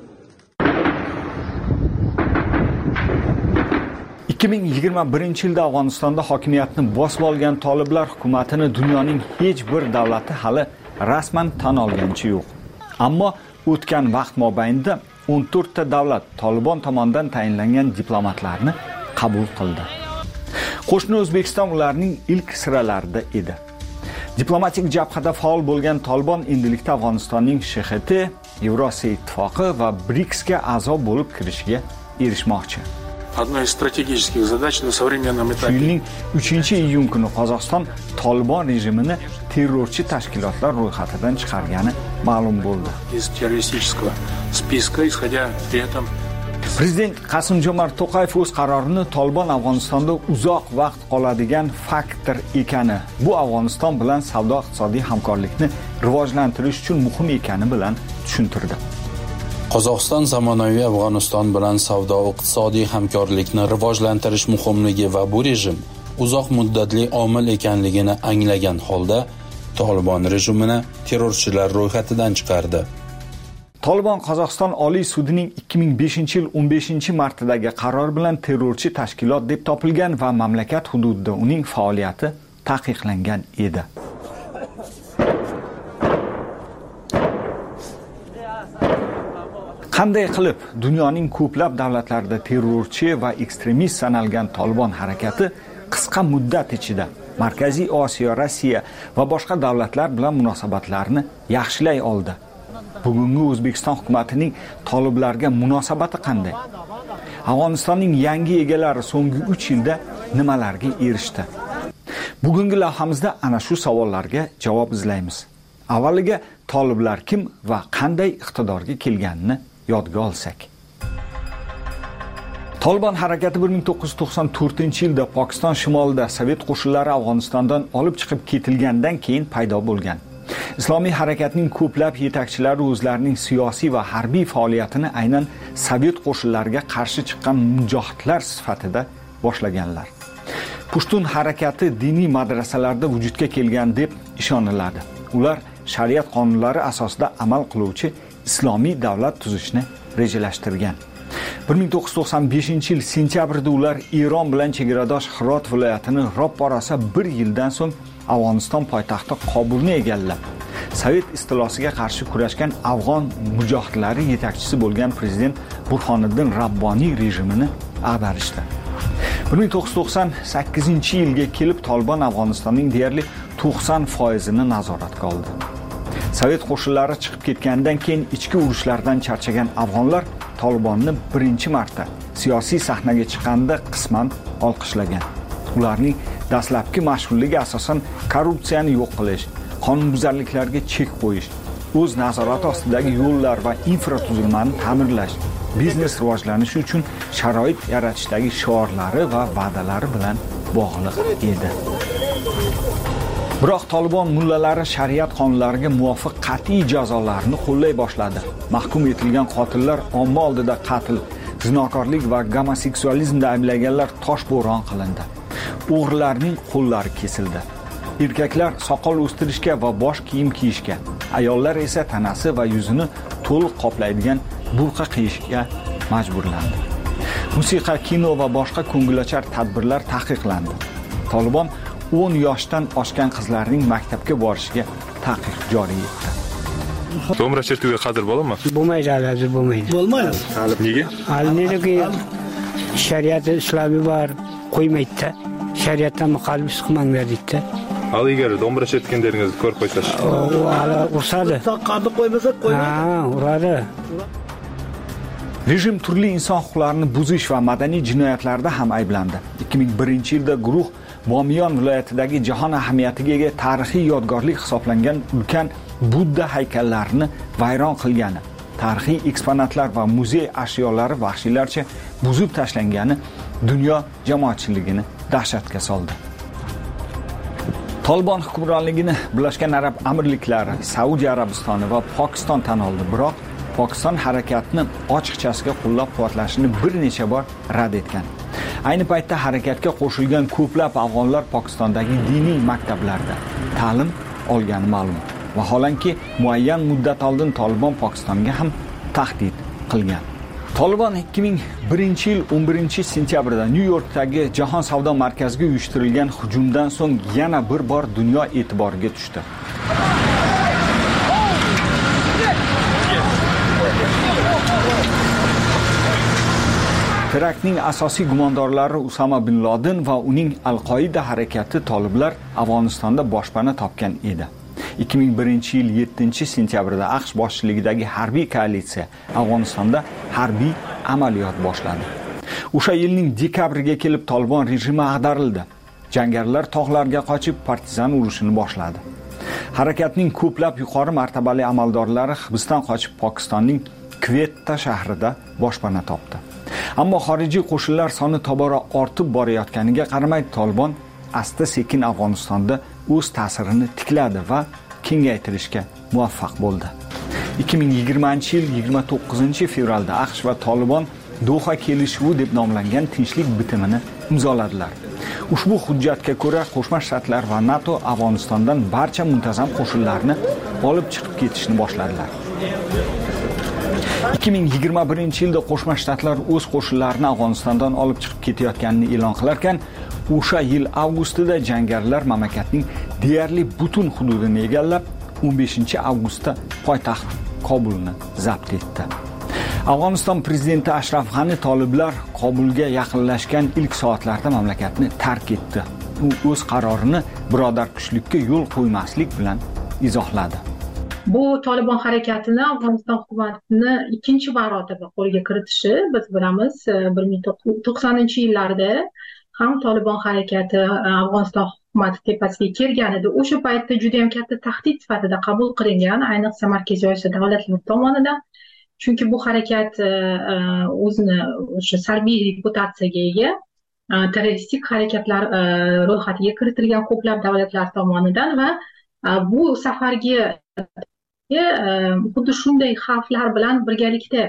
ikki ming yigirma birinchi yilda Afg'onistonda hokimiyatni bosib olgan toliblar hukumatini dunyoning hech bir davlati hali rasman tan olganicha yo'q. Ammo o'tgan vaqt mobaynida o'n to'rtta davlat Tolibon tomonidan tayinlangan diplomatlarni qabul qildi. Qo'shni O'zbekiston ularning ilk siralarida edi. Diplomatik jabhada faol bo'lgan Tolibon endilikda Afg'onistonning Sh X T, Yevrosiyo ittifoqi va BRICS ga a'zo bo'lib kirishiga erishmoqchi. Одной из стратегических задач на современном этапе. Yilning uchinchi iyun kuni Qozog'iston Tolibon rejimini terrorchi tashkilotlar ro'yxatidan chiqargani ma'lum bo'ldi. Из террористического списка, исходя при этом Prezident Qasim-Jomart To'qayev o'z qarorini Tolibon Afg'onistonda uzoq vaqt qoladigan faktor ekani, bu Afg'oniston bilan savdo-iqtisodiy hamkorlikni rivojlantirish uchun muhim ekani bilan tushuntirdi. Qozog'iston zamonaviy Afg'oniston bilan savdo-iqtisodiy hamkorlikni rivojlantirish muhimligi va bu rejim uzoq muddatli omil ekanligini anglagan holda Tolibon rejimini terrorchilar ro'yxatidan chiqardi. Tolibon Qozog'iston Oliy sudining ikki ming beshinchi yil o'n beshinchi martidagi qaror bilan terrorchi tashkilot deb topilgan va mamlakat hududida uning faoliyati taqiqlangan edi. Qanday qilib dunyoning ko'plab davlatlarida terrorchi va ekstremist sanalgan Tolibon harakati qisqa muddat ichida Markaziy Osiyo, Rossiya va boshqa davlatlar bilan munosabatlarni yaxshilay oldi. Bugungi O'zbekiston hukumatining toliblarga munosabati qanday? Afg'onistonning yangi egalari so'nggi uch yilda nimalarga erishdi? Bugungi lavhamizda ana shu savollarga javob izlaymiz. Avvaliga toliblar kim va qanday iqtidorga kelganini yodga olsak. Tolibon harakati bir ming to'qqiz yuz to'qson to'rtinchi yilda Pokiston shimolida Sovet qo'shinlari Afg'onistondan olib chiqib ketilgandan keyin paydo bo'lgan. Islomiy harakatning ko'plab yetakchilari o'zlarining siyosiy va harbiy faoliyatini aynan Sovet qo'shinlariga qarshi chiqqan mujohidlar sifatida boshlaganlar. Pushtun harakati diniy madrasalarda vujudga kelgan deb ishoniladi. Ular shariat qonunlari asosida amal qiluvchi islomiy davlat tuzishni rejalashtirgan. bir ming to'qqiz yuz to'qson beshinchi yil sentyabrda ular Eron bilan chegaradosh Hirot viloyatini roppa rosa bir yildan so'ng Afg'oniston poytaxti Kobulni egallab, Sovet istilosiga qarshi kurashgan afg'on mujohidlari yetakchisi bo'lgan prezident Burhoniddin Rabboniy rejimini ag'darishdi. bir ming to'qqiz yuz to'qson sakkizinchi yilga kelib Tolibon Afg'onistonning deyarli to'qson foizini nazoratga oldi. Sovet qo'shinlari chiqib ketgandan keyin ichki urushlardan charchagan afg'onlar Tolibonni birinchi marta siyosiy sahnaga chiqqanda qisman olqishlagan. Ularning dastlabki mashg'ulligi asosan korrupsiyani yo'q qilish, qonunbuzarliklarga chek qo'yish, o'z nazorati ostidagi yo'llar va infratuzilmani ta'mirlash, biznes rivojlanishi uchun sharoit yaratishdagi shiorlari va va'dalari bilan bog'liq edi. Biroq Tolibon mullalari shariat qonunlariga muvofiq qat'iy jazolarni qo'llay boshladi. Mahkum etilgan qotillar omma oldida qatl, zinokorlik va gomoseksualizmda ayblanganlar toshbo'ron qilindi. O'g'rilarning qo'llari kesildi. Erkaklar soqol o'stirishga va bosh kiyim kiyishga, ayollar esa tanasi va yuzini to'liq qoplaydigan burqa qiyishga majburlandi. Musiqa, kino va boshqa ko'ngilochar tadbirlar taqiqlandi. Tolibon o'n yoshdan oshgan qizlarning maktabga borishiga taqiq joriy etdi. Do'mra chertuga qadr bo'ladimi? Bo'lmaydi, hozir bo'lmaydi. Bo'lmaydi. Nega? Hali nega shariat islomiy bor, qo'ymaydi. Shariatdan muxolif chiqmanglar deydi. Hali agar do'mra chertganlaringizni ko'rib qo'ysangiz. O, hali ursadi. Qadr qo'ymasak qo'ymaydi. Ha, uradi. Rejim turli inson huquqlarini buzish va madaniy jinoyatlarda ham ayblandi. ikki ming birinchi yilda guruh Bomiyon viloyatidagi jahon ahamiyatiga ega tarixiy yodgorlik hisoblangan ulkan Budda haykallarini vayron qilgani, tarixiy eksponatlar va muzey ashyolari vahshiylarcha buzib tashlangani dunyo jamoatchiligini dahshatga soldi. Tolibon hukmronligini Birlashgan Arab Amirliklari, Saudiya Arabistoni va Pokiston tan oldi, biroq Pokiston harakatni ochiqchasiga qo'llab-quvvatlashini bir necha bor rad etgan. Ayni paytda harakatga qo'shilgan ko'plab afg'onlar Pokistondagi diniy maktablarda ta'lim olgani ma'lum. Vaholanki muayyan muddat oldin Tolibon Pokistonga ham tahdid qilgan. Tolibon ikki ming birinchi yil o'n birinchi sentyabrda Nyu-Yorkdagi Jahon savdo markaziga uyushtirilgan hujumdan so'ng yana bir bor dunyo e'tiboriga tushdi. Teraktning asosiy gumondorlari Usama bin Laden va uning Al-Qoida harakati toliblar Afg'onistonda boshpana topgan edi. ikki ming birinchi yil yettinchi sentyabrda AQSh boshchiligidagi harbiy koalitsiya Afg'onistonda harbiy amaliyot boshladi. O'sha yilning dekabriga kelib Tolibon rejimi ag'darildi. Jangarilar tog'larga qochib partizan urushini boshladi. Harakatning ko'plab yuqori martabali amaldorlari hibsdan qochib Pokistonning Quetta shahrida boshpana topdi. Ammo xorijiy qo'shinlar soni tobora ortib borayotganiga qaramay Tolibon asta-sekin Afg'onistonda o'z ta'sirini tikladi va kengaytirishga muvaffaq bo'ldi. ikki ming yigirmanchi yil yigirma to'qqizinchi fevralda AQSh va Tolibon Doha kelishuvi deb nomlangan tinchlik bitimini imzoladilar. Ushbu hujjatga ko'ra Qo'shma Shtatlar va NATO Afg'onistondan barcha muntazam qo'shinlarni olib chiqib ketishni boshladilar. ikki ming yigirma birinchi yilda Qo'shma Shtatlar o'z qo'shinlarini Afg'onistondan olib chiqib ketayotganini e'lon qilarkan, o'sha yil avgustida jangarilar mamlakatning deyarli butun hududini egallab, o'n beshinchi avgustda poytaxt Kobulni zabt etdi. Afg'oniston prezidenti Ashraf G'ani toliblar Kobulga yaqinlashgan ilk soatlarda mamlakatni tark etdi. U o'z qarorini birodarkushlikka yo'l qo'ymaslik bilan izohladi. Bu Tolibon harakatini Afg'oniston hukumatini ikkinchi marotaba qo'lga kiritishi biz bilamiz. bir ming to'qqiz yuz to'qsoninchi yillarda ham Tolibon harakati Afg'oniston hukumati tepasiga kelganida o'sha paytda juda ham katta tahdid sifatida qabul qilingan, ayniqsa Markaziy Osiyo davlatlari tomonidan. Chunki bu harakat o'zini o'sha salbiy reputatsiyaga ega, terroristik harakatlar ro'yxatiga kiritilgan ko'plab davlatlar tomonidan va bu safargi xuddi shunday xavflar bilan birgalikda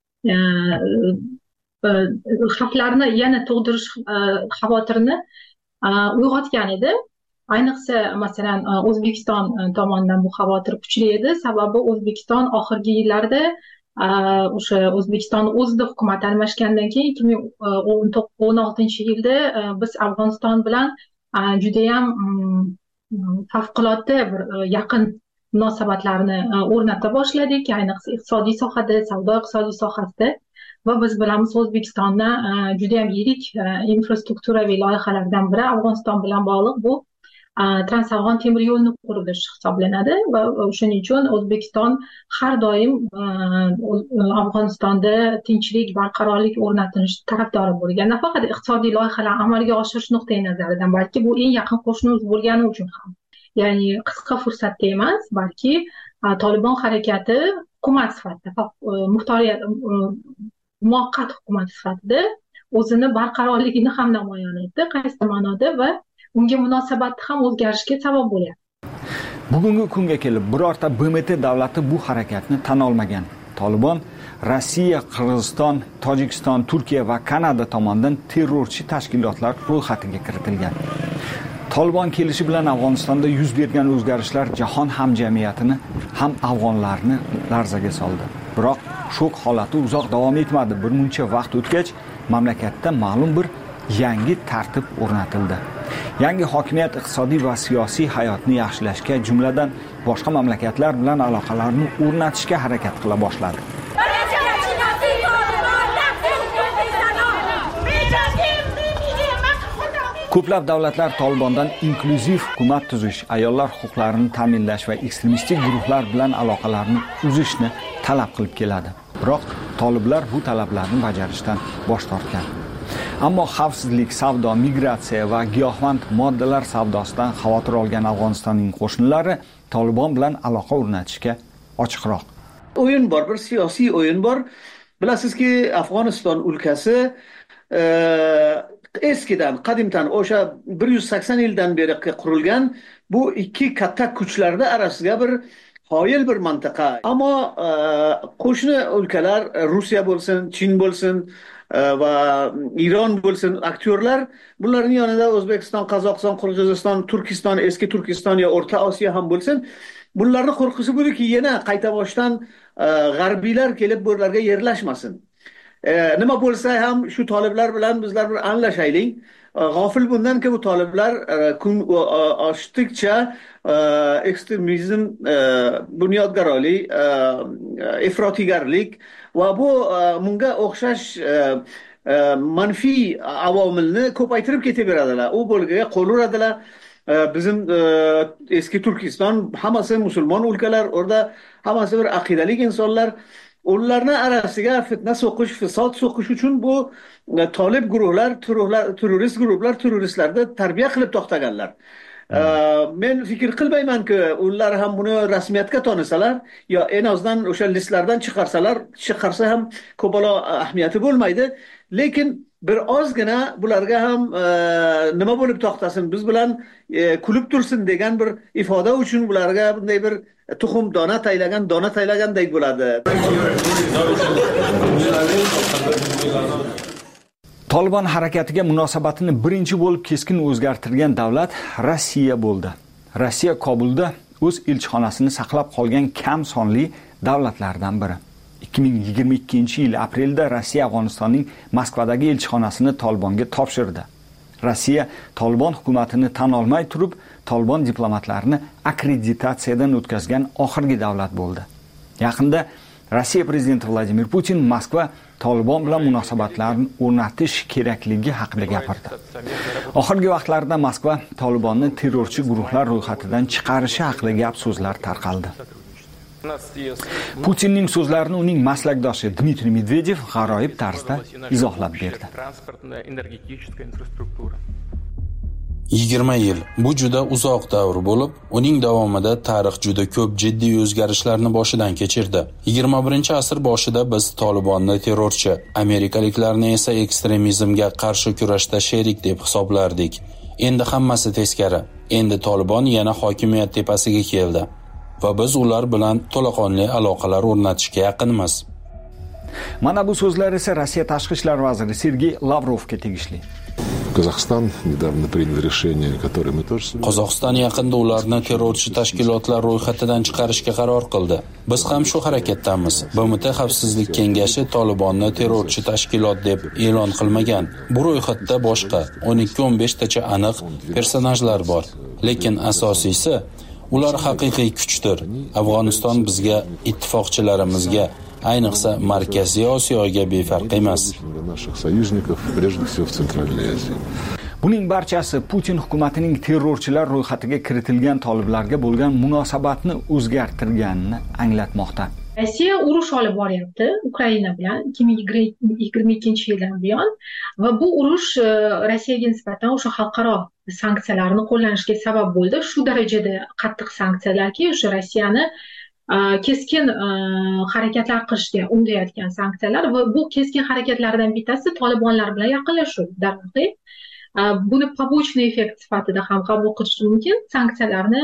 xavflarni yana tug'dirish xavotirini uyg'otgan edi. Ayniqsa masalan O'zbekiston tomonidan bu xavotir kuchli edi, sababi O'zbekiston oxirgi yillarda o'sha O'zbekiston o'zida hukumat almashgandan keyin ikki ming o'n oltinchi yilda biz Afg'oniston bilan juda ham favqulodda bir yaqin munosabatlarni o'rnata boshladik, ayniqsa iqtisodiy sohada, savdo iqtisodiy sohasida. Va biz bilamiz O'zbekistonda juda ham yirik infrastrukturaviy loyihalardan biri Afg'oniston bilan bog'liq bu Transafg'on temir yo'lni qurilish hisoblanadi va shuning uchun O'zbekiston har doim Afg'onistonda tinchlik, barqarorlik o'rnatish tarafdori bo'lgan. Nafaqat iqtisodiy loyihalar amalga oshirish nuqtai nazaridan, balki bu eng yaqin qo'shnimiz bo'lgani uchun ham. ya'ni qisqa fursatda emas, balki Tolibon harakati hukumat sifatida, muxtoriyat muvaqqat hukumat sifatida o'zini barqarorligini ham namoyon etdi, qaysi ma'noda, va unga munosabatni ham o'zgarishiga sabab bo'lyapti. Bugungi kunga kelib birorta B M T davlati bu harakatni tan olmagan. Tolibon Rossiya, Qirg'iziston, Tojikiston, Turkiya va Kanada tomonidan terrorchi tashkilotlar ro'yxatiga kiritilgan. Tolibon kelishi bilan Afg'onistonda yuz bergan o'zgarishlar jahon hamjamiyatini ham afg'onlarni larzaga soldi. Biroq shok holati uzoq davom etmadi. Bir muncha vaqt o'tgach, mamlakatda ma'lum bir yangi tartib o'rnatildi. Yangi hokimiyat iqtisodiy va siyosiy hayotni yaxshilashga, jumladan boshqa mamlakatlar bilan aloqalarni o'rnatishga harakat qila boshladi. Ko'plab davlatlar Tolibondan inklyuziv hukumat tuzish, ayollar huquqlarini ta'minlash va ekstremistik guruhlar bilan aloqalarni uzishni talab qilib keladi. Biroq toliblar bu talablarni bajarishdan bosh tortgan. Ammo xavfsizlik, savdo, migratsiya va giyohvand moddalar savdosidan xavotir olgan Afg'onistonning qo'shnilari Tolibon bilan aloqa o'rnatishga ochiqroq. O'yin bor, bir siyosiy o'yin bor. Bilasizki, Afg'oniston o'lkasi eskidan, qadimdan, o'sha bir yuz sakson yildan beri qurilgan bu ikki katta kuchlarda orasiga bir qoyil bir mantiqa. Ammo qo'shni o'lkalar, Rossiya bo'lsin, Chin bo'lsin va Iron bo'lsin, aktyorlar, bularning yonida O'zbekiston, Qozog'iston, Qirg'iziston, Turkiston, eski Turkiston yo O'rta Osiyo ham bo'lsin, bularning qo'rqusi bo'liki, yana qayta boshdan g'arbiylar kelib bularga yerlashmasin. E, nima bo'lsa ham shu toliblar bilan bizlar bir anglashaylik. G'ofil bundanki bu toliblar kun oshdikcha ekstremizm, bunyodgarlik, ifrotigarlik va bu bunga o'xshash manfiy avomilni ko'paytirib ketaveradilar. U bo'lgaga qo'l uradilar. Bizim eski Turkiston hammasi musulmon o'lkalar, orada hammasi bir aqidalik insonlar. Ularning arasiga fitna so'qish, fasod so'qish uchun bu tolib guruhlar, terrorist guruhlar, terroristlarni tarbiya qilib to'xtaganlar. Men fikr qilmaymanki, ular ham buni rasmiyatga tonisalar yo en azdan o'sha listlardan chiqarsalar, chiqarsa ham ko'palo ahamiyati bo'lmaydi. Lekin bir ozgina bularga ham nima bo'lib to'xtasin, biz bilan kulib tursin degan bir ifoda uchun bularga bunday bir tuxum dona taylagan, dona taylagandek bo'ladi. Tolibon harakatiga munosabatini birinchi bo'lib keskin o'zgartirgan davlat Rossiya bo'ldi. Rossiya Kobulda o'z elchixonasini saqlab qolgan kam sonli davlatlardan biri. ikki ming yigirma ikkinchi yil aprelda Rossiya Afg'onistonning Moskvadagi elchixonasini Tolibonga topshirdi. Rossiya Tolibon hukumatini tan olmay turib, Tolibon diplomatlarini akkreditatsiyadan o'tkazgan oxirgi davlat bo'ldi. Yaqinda Rossiya prezidenti Vladimir Putin Moskva Tolibon bilan munosabatlarni o'rnatish kerakligi haqida gapirdi. Oxirgi vaqtlarda Moskva Tolibonni terrorchi guruhlar ro'yxatidan chiqarishi haqida gap so'zlar tarqaldi. Putinning so'zlarini uning maslakdoshi Dmitriy Medvedev g'aroyib tarzda izohlab berdi. yigirma yil bu juda uzoq davr bo'lib, uning davomida tarix juda ko'p jiddiy o'zgarishlarni boshidan kechirdi. yigirma birinchi asr boshida biz Tolibonni terrorchi, amerikaliklarni esa ekstremizmga qarshi kurashda sherik deb hisoblardik. Endi hammasi teskari. Endi Tolibon yana hokimiyat tepasiga keldi va biz ular bilan to'laqonli aloqalar o'rnatishga yaqinmiz. Mana bu so'zlar esa Rossiya tashqi ishlar vaziri Sergey Lavrovga tegishli. Qozog'iston недавно принял решение, которое мы тоже Qozog'iston yaqinda ularni terrorchi tashkilotlar ro'yxatidan chiqarishga qaror qildi. Biz ham shu harakatdamiz. B M T Xavfsizlik kengashi Tolibonni terrorchi tashkilot deb e'lon qilmagan. Bu ro'yxatda boshqa o'n ikki o'n besh tacha aniq personajlar bor. Lekin asosiysi ular haqiqiy kuchdir. Afg'oniston bizga, ittifoqchilarimizga, ayniqsa Markaziy Osiyoga befarq emas. Buning barchasi Putin hukumatining terrorchilar ro'yxatiga kiritilgan toliblarga bo'lgan munosabatni o'zgartirganini anglatmoqda. Rossiya urush olib boryapti Ukraina bilan ikki ming yigirma ikkinchi yildan buyon va bu urush Rossiyaga nisbatan o'sha xalqaro sanksiyalarni qo'llanishiga sabab bo'ldi. Shu darajada qattiq sanksiyalarki, o'sha Rossiyani keskin harakatlar qilishga undayotgan sanksiyalar va bu keskin harakatlardan bittasi Tolibonlar bilan yaqinlashuv. Darhaqiqat buni побочный effekt sifatida ham qabul qilish mumkin sanksiyalarni.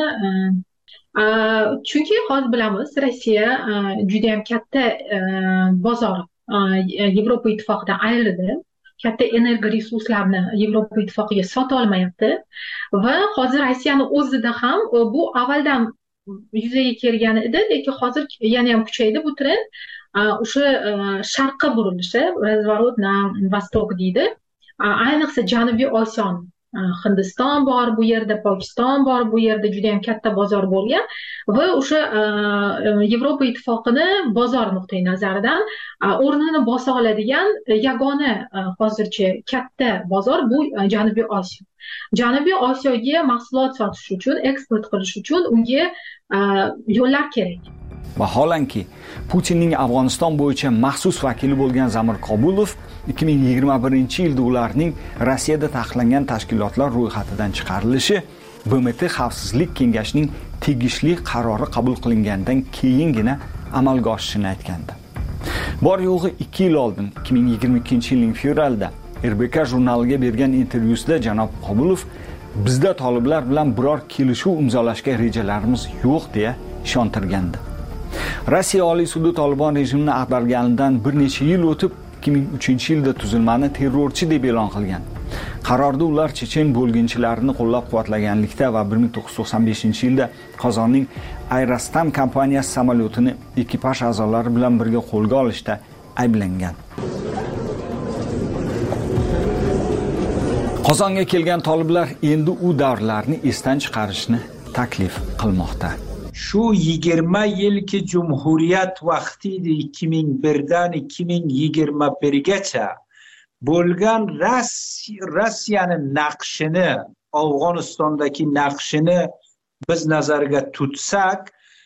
Chunki hozir bilamiz, Rossiya juda ham katta bozor Yevropa ittifoqidan ayrildi. Katta energiya resurslarni Yevropa ittifoqiga sota olmayapti va hozir Rossiyani o'zida ham bu avvaldan yuzaga kelgan edi, lekin hozir yana ham kuchaydi bu trend. O'sha sharqqa burilishi, razворот на восток deydi. Ayniqsa Janubiy Osiyo, Hindiston bor bu yerda, Pokiston bor bu yerda, juda ham katta bozor bo'lgan va o'sha Yevropa ittifoqini bozor nuqtai nazaridan o'rnini bosa oladigan yagona hozircha katta bozor bu Janubiy Osiyo. Janubiy Osiyoga mahsulot sotish uchun, eksport qilish uchun unga yo'llar kerak. Vaholanki Putinning Afg'oniston bo'yicha maxsus vakili bo'lgan Zamir Qobulov ikki ming yigirma birinchi yilda ularning Rossiyada taqiqlangan tashkilotlar ro'yxatidan chiqarilishi B M T Xavfsizlik kengashining tegishli qarori qabul qilingandan keyingina amalga oshishini aytgandi. Bor yo'g'i ikki yil oldin ikki ming yigirma ikkinchi yilning fevralida R B K jurnaliga bergan intervyusida janob Qobulov bizda toliblar bilan biror kelishuv imzolashga rejalarimiz yo'q deya ishontirgandi. Rossiya Oliy sudi Tolibon rejimini ag'darganidan bir necha yil o'tib ikki ming uchinchi yilda tuzilmani terrorchi deb e'lon qilgan. Qarorda ular chechen bo'lginchilarini qo'llab-quvvatlaganlikda va bir ming to'qqiz yuz to'qson beshinchi yilda Qozonning Aerostam kompaniyasi samolyotini ekipaj a'zolari bilan birga qo'lga olishda ayblangan. Qozonga kelgan toliblar endi u davrlarni esdan chiqarishni taklif qilmoqda. Shu yigirma yilki Cumhuriyet vaqtida ikki ming birdan ikki ming yigirma birgacha bo'lgan Rossiyaning naqshini, Afg'onistondagi naqshini biz nazarga tutsak,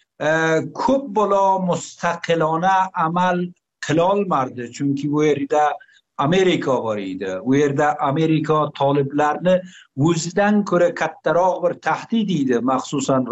ko'p bo'la mustaqilona amal qila olmadi, chunki bu yerda Amerika bor edi. Bu yerda Amerika toliblarni o'zidan ko'ra kattaroq bir tahdid edi, maxsusan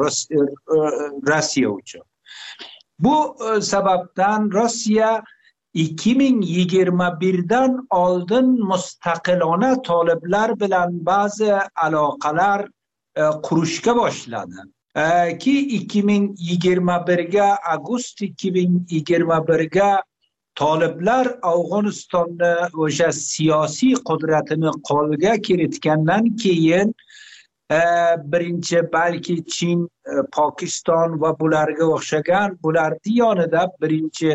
Rossiya uchun. Bu sababdan Rossiya ikki ming yigirma birdan oldin mustaqilona toliblar bilan ba'zi aloqalar qurishga boshladi. Ki ikki ming yigirma birga avgust ikki ming yigirma birga toliblar Afg'onistonni o'sha siyosiy qudratini qo'lga kiritgandan keyin birinchi balki Chin, Pokiston va bularga o'xshagan bularning yonida birinchi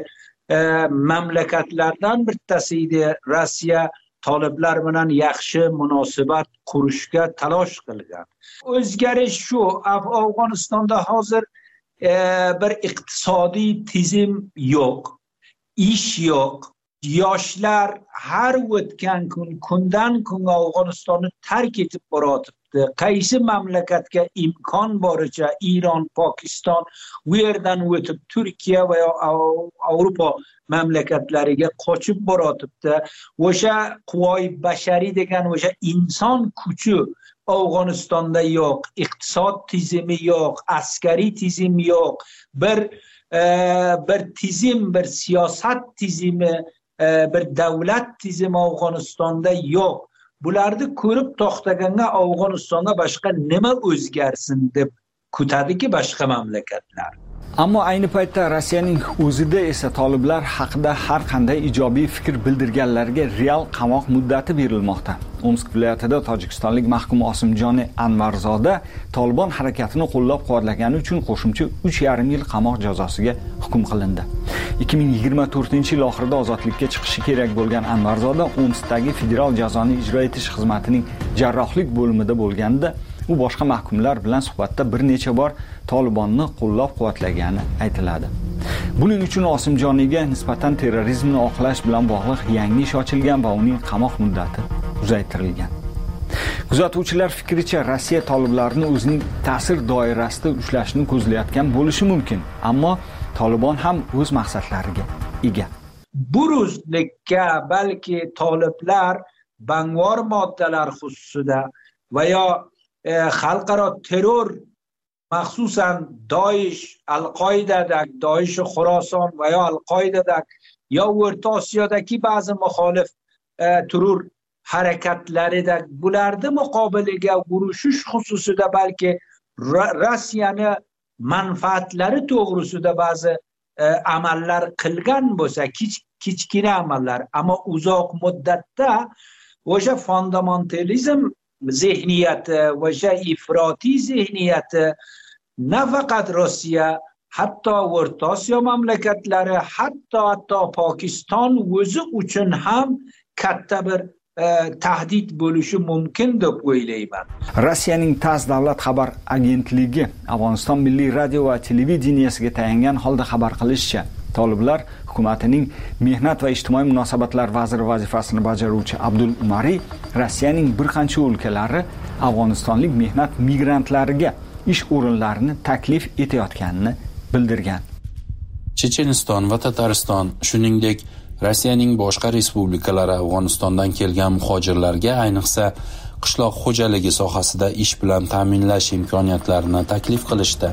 mamlakatlardan bittasi edi Rossiya toliblar bilan yaxshi munosabat qurishga talosh qilgan. O'zgarish shu, Afg'onistonda hozir bir iqtisodiy tizim yo'q. Ish yo'q. Yoshlar har o'tgan kun kundan kunga Afg'onistonni tark etib boryapti. Qaysi mamlakatga imkon boricha Iron, Pokiston, u yerdan o'tib Turkiya va Avrupa mamlakatlariga qochib boryapti. O'sha quvvoy bashariy degan o'sha inson kuchi Afg'onistonda yo'q, iqtisod tizimi yo'q, askariy tizim yo'q. Bir bir tizim, bir siyosat tizimi, bir davlat tizimi Afg'onistonda yo'q. Bularni ko'rib to'xtaganda Afg'onistonda boshqa nima o'zgarsin deb kutadiki boshqa mamlakatlar. Ammo ayni paytda Rossiyaning o'zida esa toliblar haqida har qanday ijobiy fikr bildirganlarga real qamoq muddati berilmoqda. Omsk viloyatida tojikistonlik mahkum Osimjon Anvarzoda Tolibon harakatini qo'llab-quvvatlagani uchun qo'shimcha uch yarim yil qamoq jazosiga hukm qilindi. ikki ming yigirma to'rtinchi yil oxirida ozodlikka chiqishi kerak bo'lgan Anvarzoda Omskdagi federal jazoni ijro etish xizmatining jarrohlik bo'limida bo'lganda u boshqa mahkumlar bilan suhbatda bir necha bor Tolibonni qo'llab-quvvatlagani aytiladi. Buning uchun Osimjoniga nisbatan terrorizmni oqlash bilan bog'liq yangi ish ochilgan va uning qamoq muddati uzaytirilgan. Kuzatuvchilar fikricha Rossiya toliblarni o'zining ta'sir doirasida ushlashni ko'zlayotgan bo'lishi mumkin, ammo Tolibon ham o'z maqsadlariga ega. Buruzlikka balki toliblar bangor moddalar xususida va yo e, xalqaro terror maxsusan Doish, Al-Qoidadak, Doish Xorason va yo Al-Qoidadak yo O'rta Osiyodagi ba'zi muxolif e, terror harakatlarida bularni muqobiliga urushish xususida balki Rossiyani manfaatlari to'g'risida ba'zi e, amallar qilgan bo'lsa, kichkina amallar, ammo uzoq muddatda o'sha fundamentalizm zehniyati, o'sha ifrotiy zehniyati nafaqat Rossiya, hatto O'rta Osiyo mamlakatlari, hatto hatto Pokiston o'zi uchun ham katta bir e, tahdid bo'lishi mumkin deb o'ylayman. Rossiyaning TASS davlat xabar agentligi Afg'oniston milliy radio va televideniyasiga tayangan holda xabar qilishicha, toliblar hukumatining mehnat va ijtimoiy munosabatlar vaziri vazifasini bajaruvchi Abdul Umari Rossiyaning bir qancha o'lkalari afg'onistonlik mehnat migrantlariga ish o'rinlarini taklif etayotganini bildirgan. Checheniston va Tatariston, shuningdek Rossiyaning boshqa respublikalari Afg'onistondan kelgan muhojirlarga ayniqsa qishloq xo'jaligi sohasida ish bilan ta'minlash imkoniyatlarini taklif qilishdi.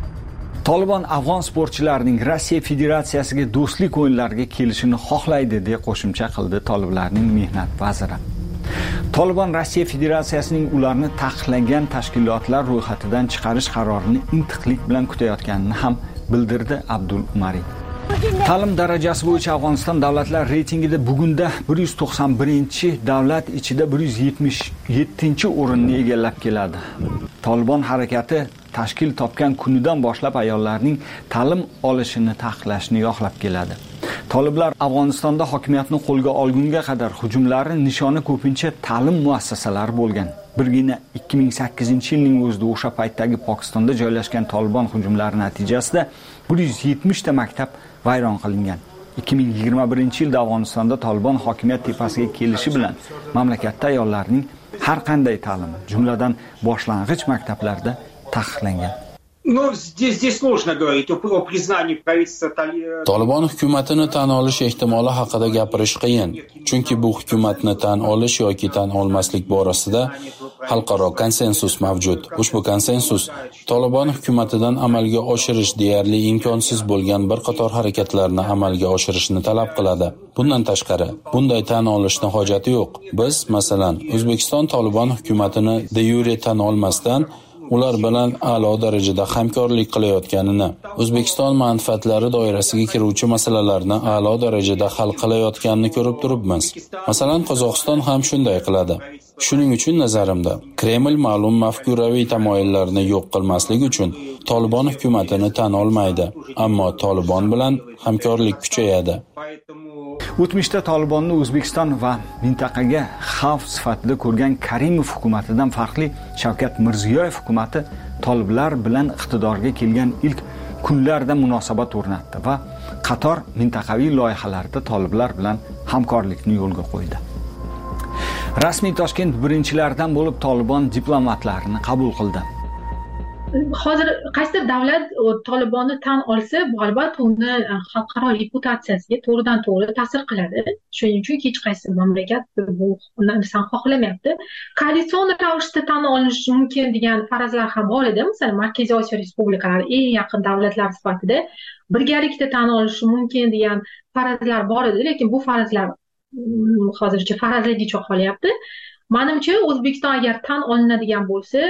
Tolibon afg'on sportchilarining Rossiya Federatsiyasiga do'stlik o'yinlariga kelishini xohlaydi deb qo'shimcha qildi toliblarning mehnat vaziri. Tolibon Rossiya Federatsiyasining ularni taqiqlangan tashkilotlar ro'yxatidan chiqarish qarorini intiqlik bilan kutayotganini ham bildirdi Abdul Umari. Ta'lim darajasi bo'yicha Afg'oniston davlatlar reytingida bugunda bir yuz to'qson birinchi davlat ichida bir yuz yetmish yettinchi o'rinni egallab keladi. Tolibon harakati tashkil topgan kunidan boshlab ayollarning ta'lim olishini taqiqlashni yoqlab keladi. Toliblar Afg'onistonda hokimiyatni qo'lga olgunga qadar hujumlari nishoni ko'pincha ta'lim muassasalari bo'lgan. Birgina ikki ming sakkizinchi yilning o'zida o'sha paytdagi Pokistonda joylashgan Tolibon hujumlari natijasida bir yuz yetmish ta maktab vayron qilingan. ikki ming yigirma birinchi yilda Afg'onistonda Tolibon hokimiyat tepasiga kelishi bilan mamlakatda ayollarning har qanday ta'limi, jumladan boshlang'ich maktablarda taqiqlangan. Но здесь, здесь сложно говорить о, о признании правительства Талибана. Tolibon hukumatini tan olish ehtimoli haqida gapirish qiyin, chunki bu hukumatni tan olish yoki tan olmaslik borasida xalqaro konsensus mavjud. Ushbu konsensus Tolibon hukumatidan amalga oshirish deyarli imkonsiz bo'lgan bir qator harakatlarni amalga oshirishni talab qiladi. Bundan tashqari, bunday tan olishni hojati yo'q. Biz, masalan, O'zbekiston Tolibon hukumatini de yure tan olmasdan ular bilan a'lo darajada hamkorlik qilayotganini, O'zbekiston manfaatlari doirasiga kiruvchi masalalarni a'lo darajada hal qilayotganini ko'rib turibmiz. Masalan, Qozog'iston ham shunday qiladi. Shuning uchun nazarimda, Kreml ma'lum mafkuraviy tamoyillarni yo'q qilmaslik uchun Tolibon hukumatini tan olmaydi, ammo Tolibon bilan hamkorlik kuchayadi. O'tmishda Tolibonni O'zbekiston va mintaqaga xavf sifatida ko'rgan Karimov hukumatidan farqli Shavkat Mirziyoyev hukumati toliblar bilan iqtidorga kelgan ilk kunlarda munosabat o'rnatdi va qator mintaqaviy loyihalarda toliblar bilan hamkorlikni yo'lga qo'ydi. Rasmiy Toshkent birinchilardan bo'lib Tolibon diplomatlarini qabul qildi. Hozir qaysidir davlat Tolibonni tan olsa, albatta uni xalqaro reputatsiyasiga to'g'ridan to'g'ri ta'sir qiladi. Shuning uchun hech qaysi mamlakat bu narsani xohlamayapti. Koalitsion ravishda tan olinishi mumkin degan farazlar ham bor edi. Masalan, Markaziy Osiyo respublikalari eng yaqin davlatlar sifatida birgalikda tan olishi mumkin degan farazlar bor edi, lekin bu farazlar hozircha farazligicha qolyapti. Menimcha, O'zbekiston agar tan olinadigan bo'lsa,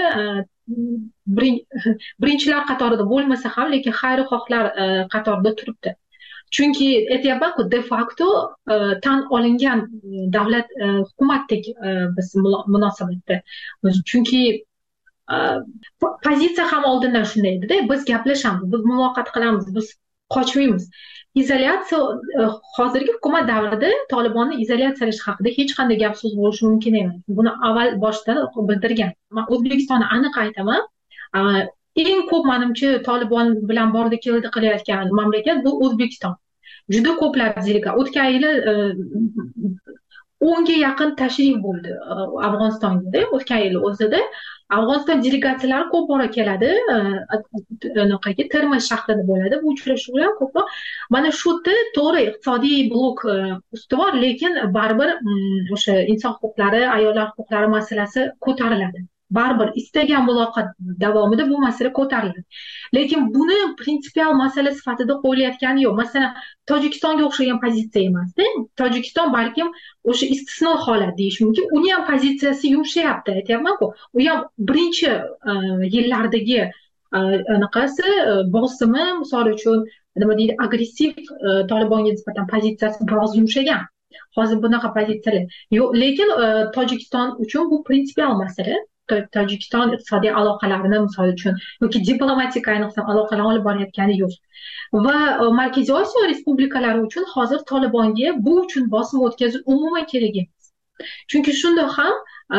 birinchilar qatorida bo'lmasa ham, lekin xayrixohlar qatorida turibdi. Chunki aytyapman-ku, de facto tan olingan davlat hukumatdek biz munosabatda. Chunki pozitsiya ham oldindan shunday edi-da, biz gaplashamiz, biz muloqot qilamiz, biz qochmaymiz. Izolyatsiya hozirgi hukumat davrida Tolibonni izolyatsiyalash haqida hech qanday gap so'z bo'lishi mumkin emas. Buni avval boshdan bildirgan. Men O'zbekistonni aniq aytaman, eng ko'p menimcha Tolibon bilan bordi keldi qilayotgan mamlakat bu O'zbekiston. Juda ko'plab delegat o'tgan yili o'nga yaqin tashrif bo'ldi Afg'onistonga o'tgan yil o'zida. Afg'oniston delegatsiyalari ko'p bora keladi, anaqaga Termiz shahrida bo'ladi bu uchrashuvlar ko'proq. Mana shu yerda to'g'ri iqtisodiy blok ustuvor, lekin baribir o'sha inson huquqlari, ayollar huquqlari masalasi ko'tariladi. Baribir istagan muloqot davomida bu masala ko'tariladi. Lekin buni prinsipial masala sifatida qo'yilayotgani yo'q. Masalan, Tojikistonga o'xshagan pozitsiya emas-da. Tojikiston balkim o'sha istisno holat deyish mumkin. Uni ham pozitsiyasi yumshayapti, aytyapman-ku. U ham birinchi yillardagi anaqasi bosimi, misol uchun nima deydi, agressiv Tolibonga nisbatan pozitsiyasi biroz yumshagan. Hozir bunaqa pozitsiyalar yo'q, lekin Tojikiston uchun bu prinsipial masala. Tojikiston iqtisodiy aloqalarini misol uchun yoki diplomatik ayniqsa aloqalar olib borayotgani yo'q. Va Markaziy Osiyo respublikalari uchun hozir Tolibonga bu uchun bosim o'tkazish umuman kerak emas. Chunki shunda ham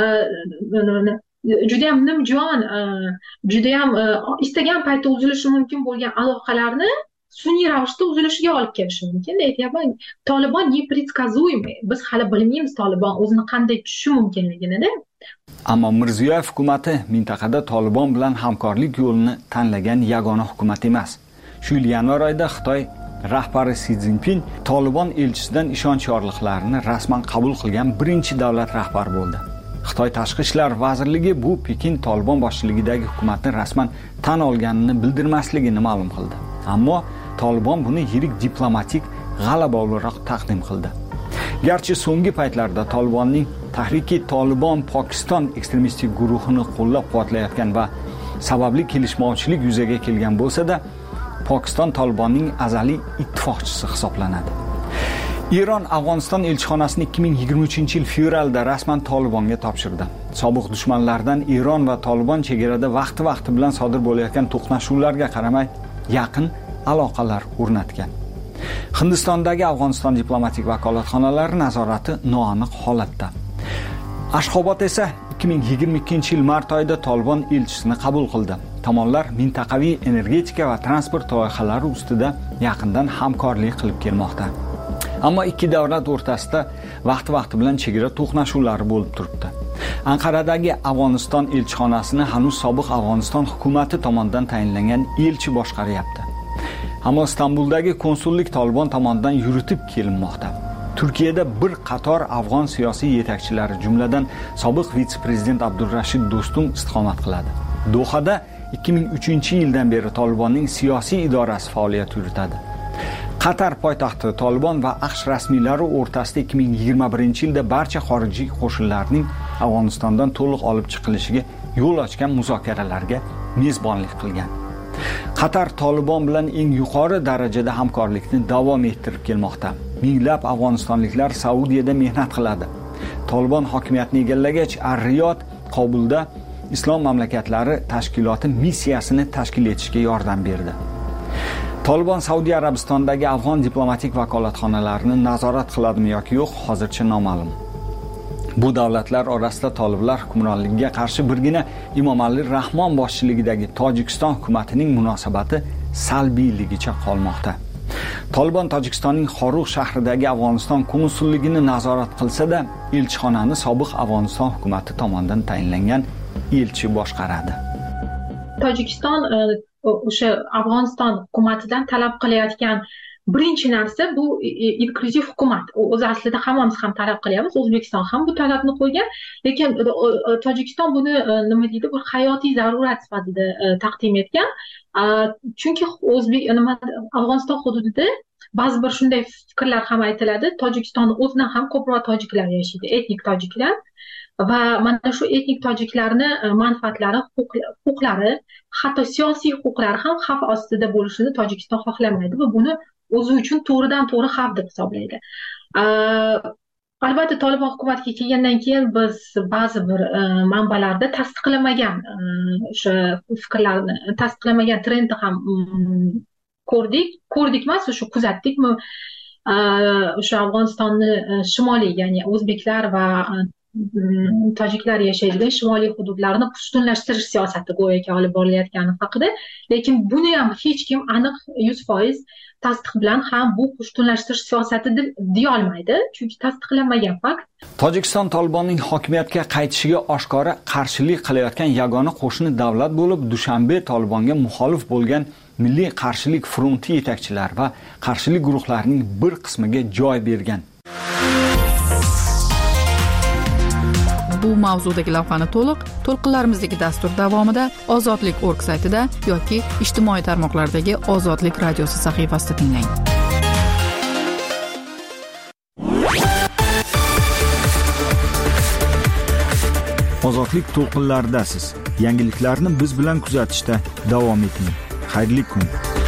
juda ham nimjon, juda ham istagan paytda uzilishi mumkin bo'lgan aloqalarni sun'iy ravishda uzilishiga olib kelishi mumkin. Aytyapman, Tolibon непредсказуемый. Biz hali bilmaymiz Tolibon o'zini qanday tutishi mumkinligini-da. Ammo Mirziyoyev hukumati mintaqada Tolibon bilan hamkorlik yo'lini tanlagan yagona hukumat emas. Shu yil yanvar oyida Xitoy rahbari Si Szinpin Tolibon elchisidan ishonch yorliqlarini rasman qabul qilgan birinchi davlat rahbari bo'ldi. Xitoy Tashqi ishlar vazirligi bu Pekin Tolibon boshchiligidagi hukumatni rasman tan olganini bildirmasligini ma'lum qildi. Ammo Tolibon buni yirik diplomatik g'alaba o'laroq taqdim qildi. Garchi so'nggi paytlarda Tolibonning Tahriki Tolibon Pokiston ekstremistik guruhini qo'llab-quvvatlayotgan va sababli kelishmovchilik yuzaga kelgan bo'lsa-da, Pokiston Tolibonning azaliy ittifoqchisi hisoblanadi. Eron Afg'oniston elchixonasini ikki ming yigirma uchinchi yil fevralda rasman Tolibonga topshirdi. Sobiq dushmanlardan Eron va Tolibon chegarada vaqti-vaqti bilan sodir bo'layotgan to'qnashuvlarga qaramay yaqin aloqalar o'rnatgan. Hindistondagi Afg'oniston diplomatik vakolatxonalari nazorati noaniq holatda. Ashxobod esa ikki ming yigirma ikkinchi yil mart oyida Tolibon elchisini qabul qildi. Tomonlar mintaqaviy energetika va transport loyihalari ustida yaqindan hamkorlik qilib kelmoqda. Ammo ikki davlat o'rtasida vaqti-vaqti bilan chegara to'qnashuvlari bo'lib turibdi. Anqaradagi Afg'oniston elchixonasini hanuz sobiq Afg'oniston hukumati tomonidan tayinlangan elchi boshqaryapti. Ammo Istanbuldagi konsullik Tolibon tomonidan yuritib kelinmoqda. Turkiyada bir qator afg'on siyosiy yetakchilari, jumladan sobiq vitse-prezident Abdurrashid Do'stum istiqomat qiladi. Dohada ikki ming uchinchi yildan beri Tolibonning siyosiy idorasi faoliyat yuritadi. Qatar poytaxti Tolibon va AQSh rasmiylari o'rtasida ikki ming yigirma birinchi yilda barcha xorijiy qo'shinlarning Afg'onistondan to'liq olib chiqilishiga yo'l ochgan muzokaralarga mezbonlik qilgan. Qatar Tolibon bilan eng yuqori darajada hamkorlikni davom ettirib kelmoqda. Minglab afg'onistonliklar Saudiyada mehnat qiladi. Tolibon hokimiyatni egallagach, Ar-Riyod Kobulda Islom mamlakatlari tashkiloti missiyasini tashkil etishga yordam berdi. Tolibon Saudiya Arabistonidagi afg'on diplomatik vakolatxonalarini nazorat qiladimi yoki yo'q, hozircha noma'lum. Bu davlatlar orasida toliblar hukmronligiga qarshi birgina Imomali Rahmon boshchiligidagi Tojikiston hukumatining munosabati salbiyligicha qolmoqda. Tolibon Tojikistonning Xorug shahridagi Afg'oniston konsulligini nazorat qilsa-da, elchixonani sobiq Afg'oniston hukumati tomonidan tayinlangan elchi boshqaradi. Tojikiston o'sha Afg'oniston hukumatidan talab qilayotgan birinchi narsa bu inklyuziv hukumat. O'zi aslida hammamiz ham talab qilyapmiz, O'zbekiston ham bu talabni qo'ygan, lekin Tojikiston buni nima deydi, bir hayotiy zarurat sifatida taqdim etgan. Chunki O'zbek nima Afg'oniston hududida ba'zi bir shunday fikrlar ham aytiladi. Tojikistonning o'zidan ham ko'proq tojiklar yashaydi, etnik tojiklar. Va mana shu etnik tojiklarni manfaatlari, huquqlari, hatto siyosiy huquqlari ham xavf ostida bo'lishini Tojikiston xohlamaydi va buni o'zi uchun to'g'ridan to'g'ri xavf deb hisoblaydi. Albatta, Tolibon hukumatiga kelgandan keyin biz ba'zi bir manbalarda tasdiqlamagan o'sha fikrlarni, tasdiqlamagan trendni ham ko'rdik. Ko'rdik emas, o'sha kuzatdikmi? O'sha Afg'onistonni shimoliy, ya'ni o'zbeklar va tojiklar yashaydigan shimoliy hududlarni pushtunlashtirish siyosati go'yoki olib borilayotgani haqida, lekin buni ham hech kim aniq yuz foiz tasdiq bilan ham bu pushtunlashtirish siyosati deb deya olmaydi, chunki tasdiqlanmagan fakt. Tojikiston Tolibonning hokimiyatga qaytishiga oshkora qarshilik qilayotgan yagona qo'shni davlat bo'lib, Dushanbe Tolibonga muxolif bo'lgan Milliy qarshilik fronti yetakchilari va qarshilik guruhlarining bir qismiga joy bergan. Bu mavzudagi lavhani to'liq to'lqinlarimizdagi dastur davomida Ozodlik org saytida yoki ijtimoiy tarmoqlardagi Ozodlik radiosi sahifasida tinglang. Ozodlik to'lqinlaridasiz. Yangiliklarni biz bilan kuzatishda davom eting. Xayrli kun.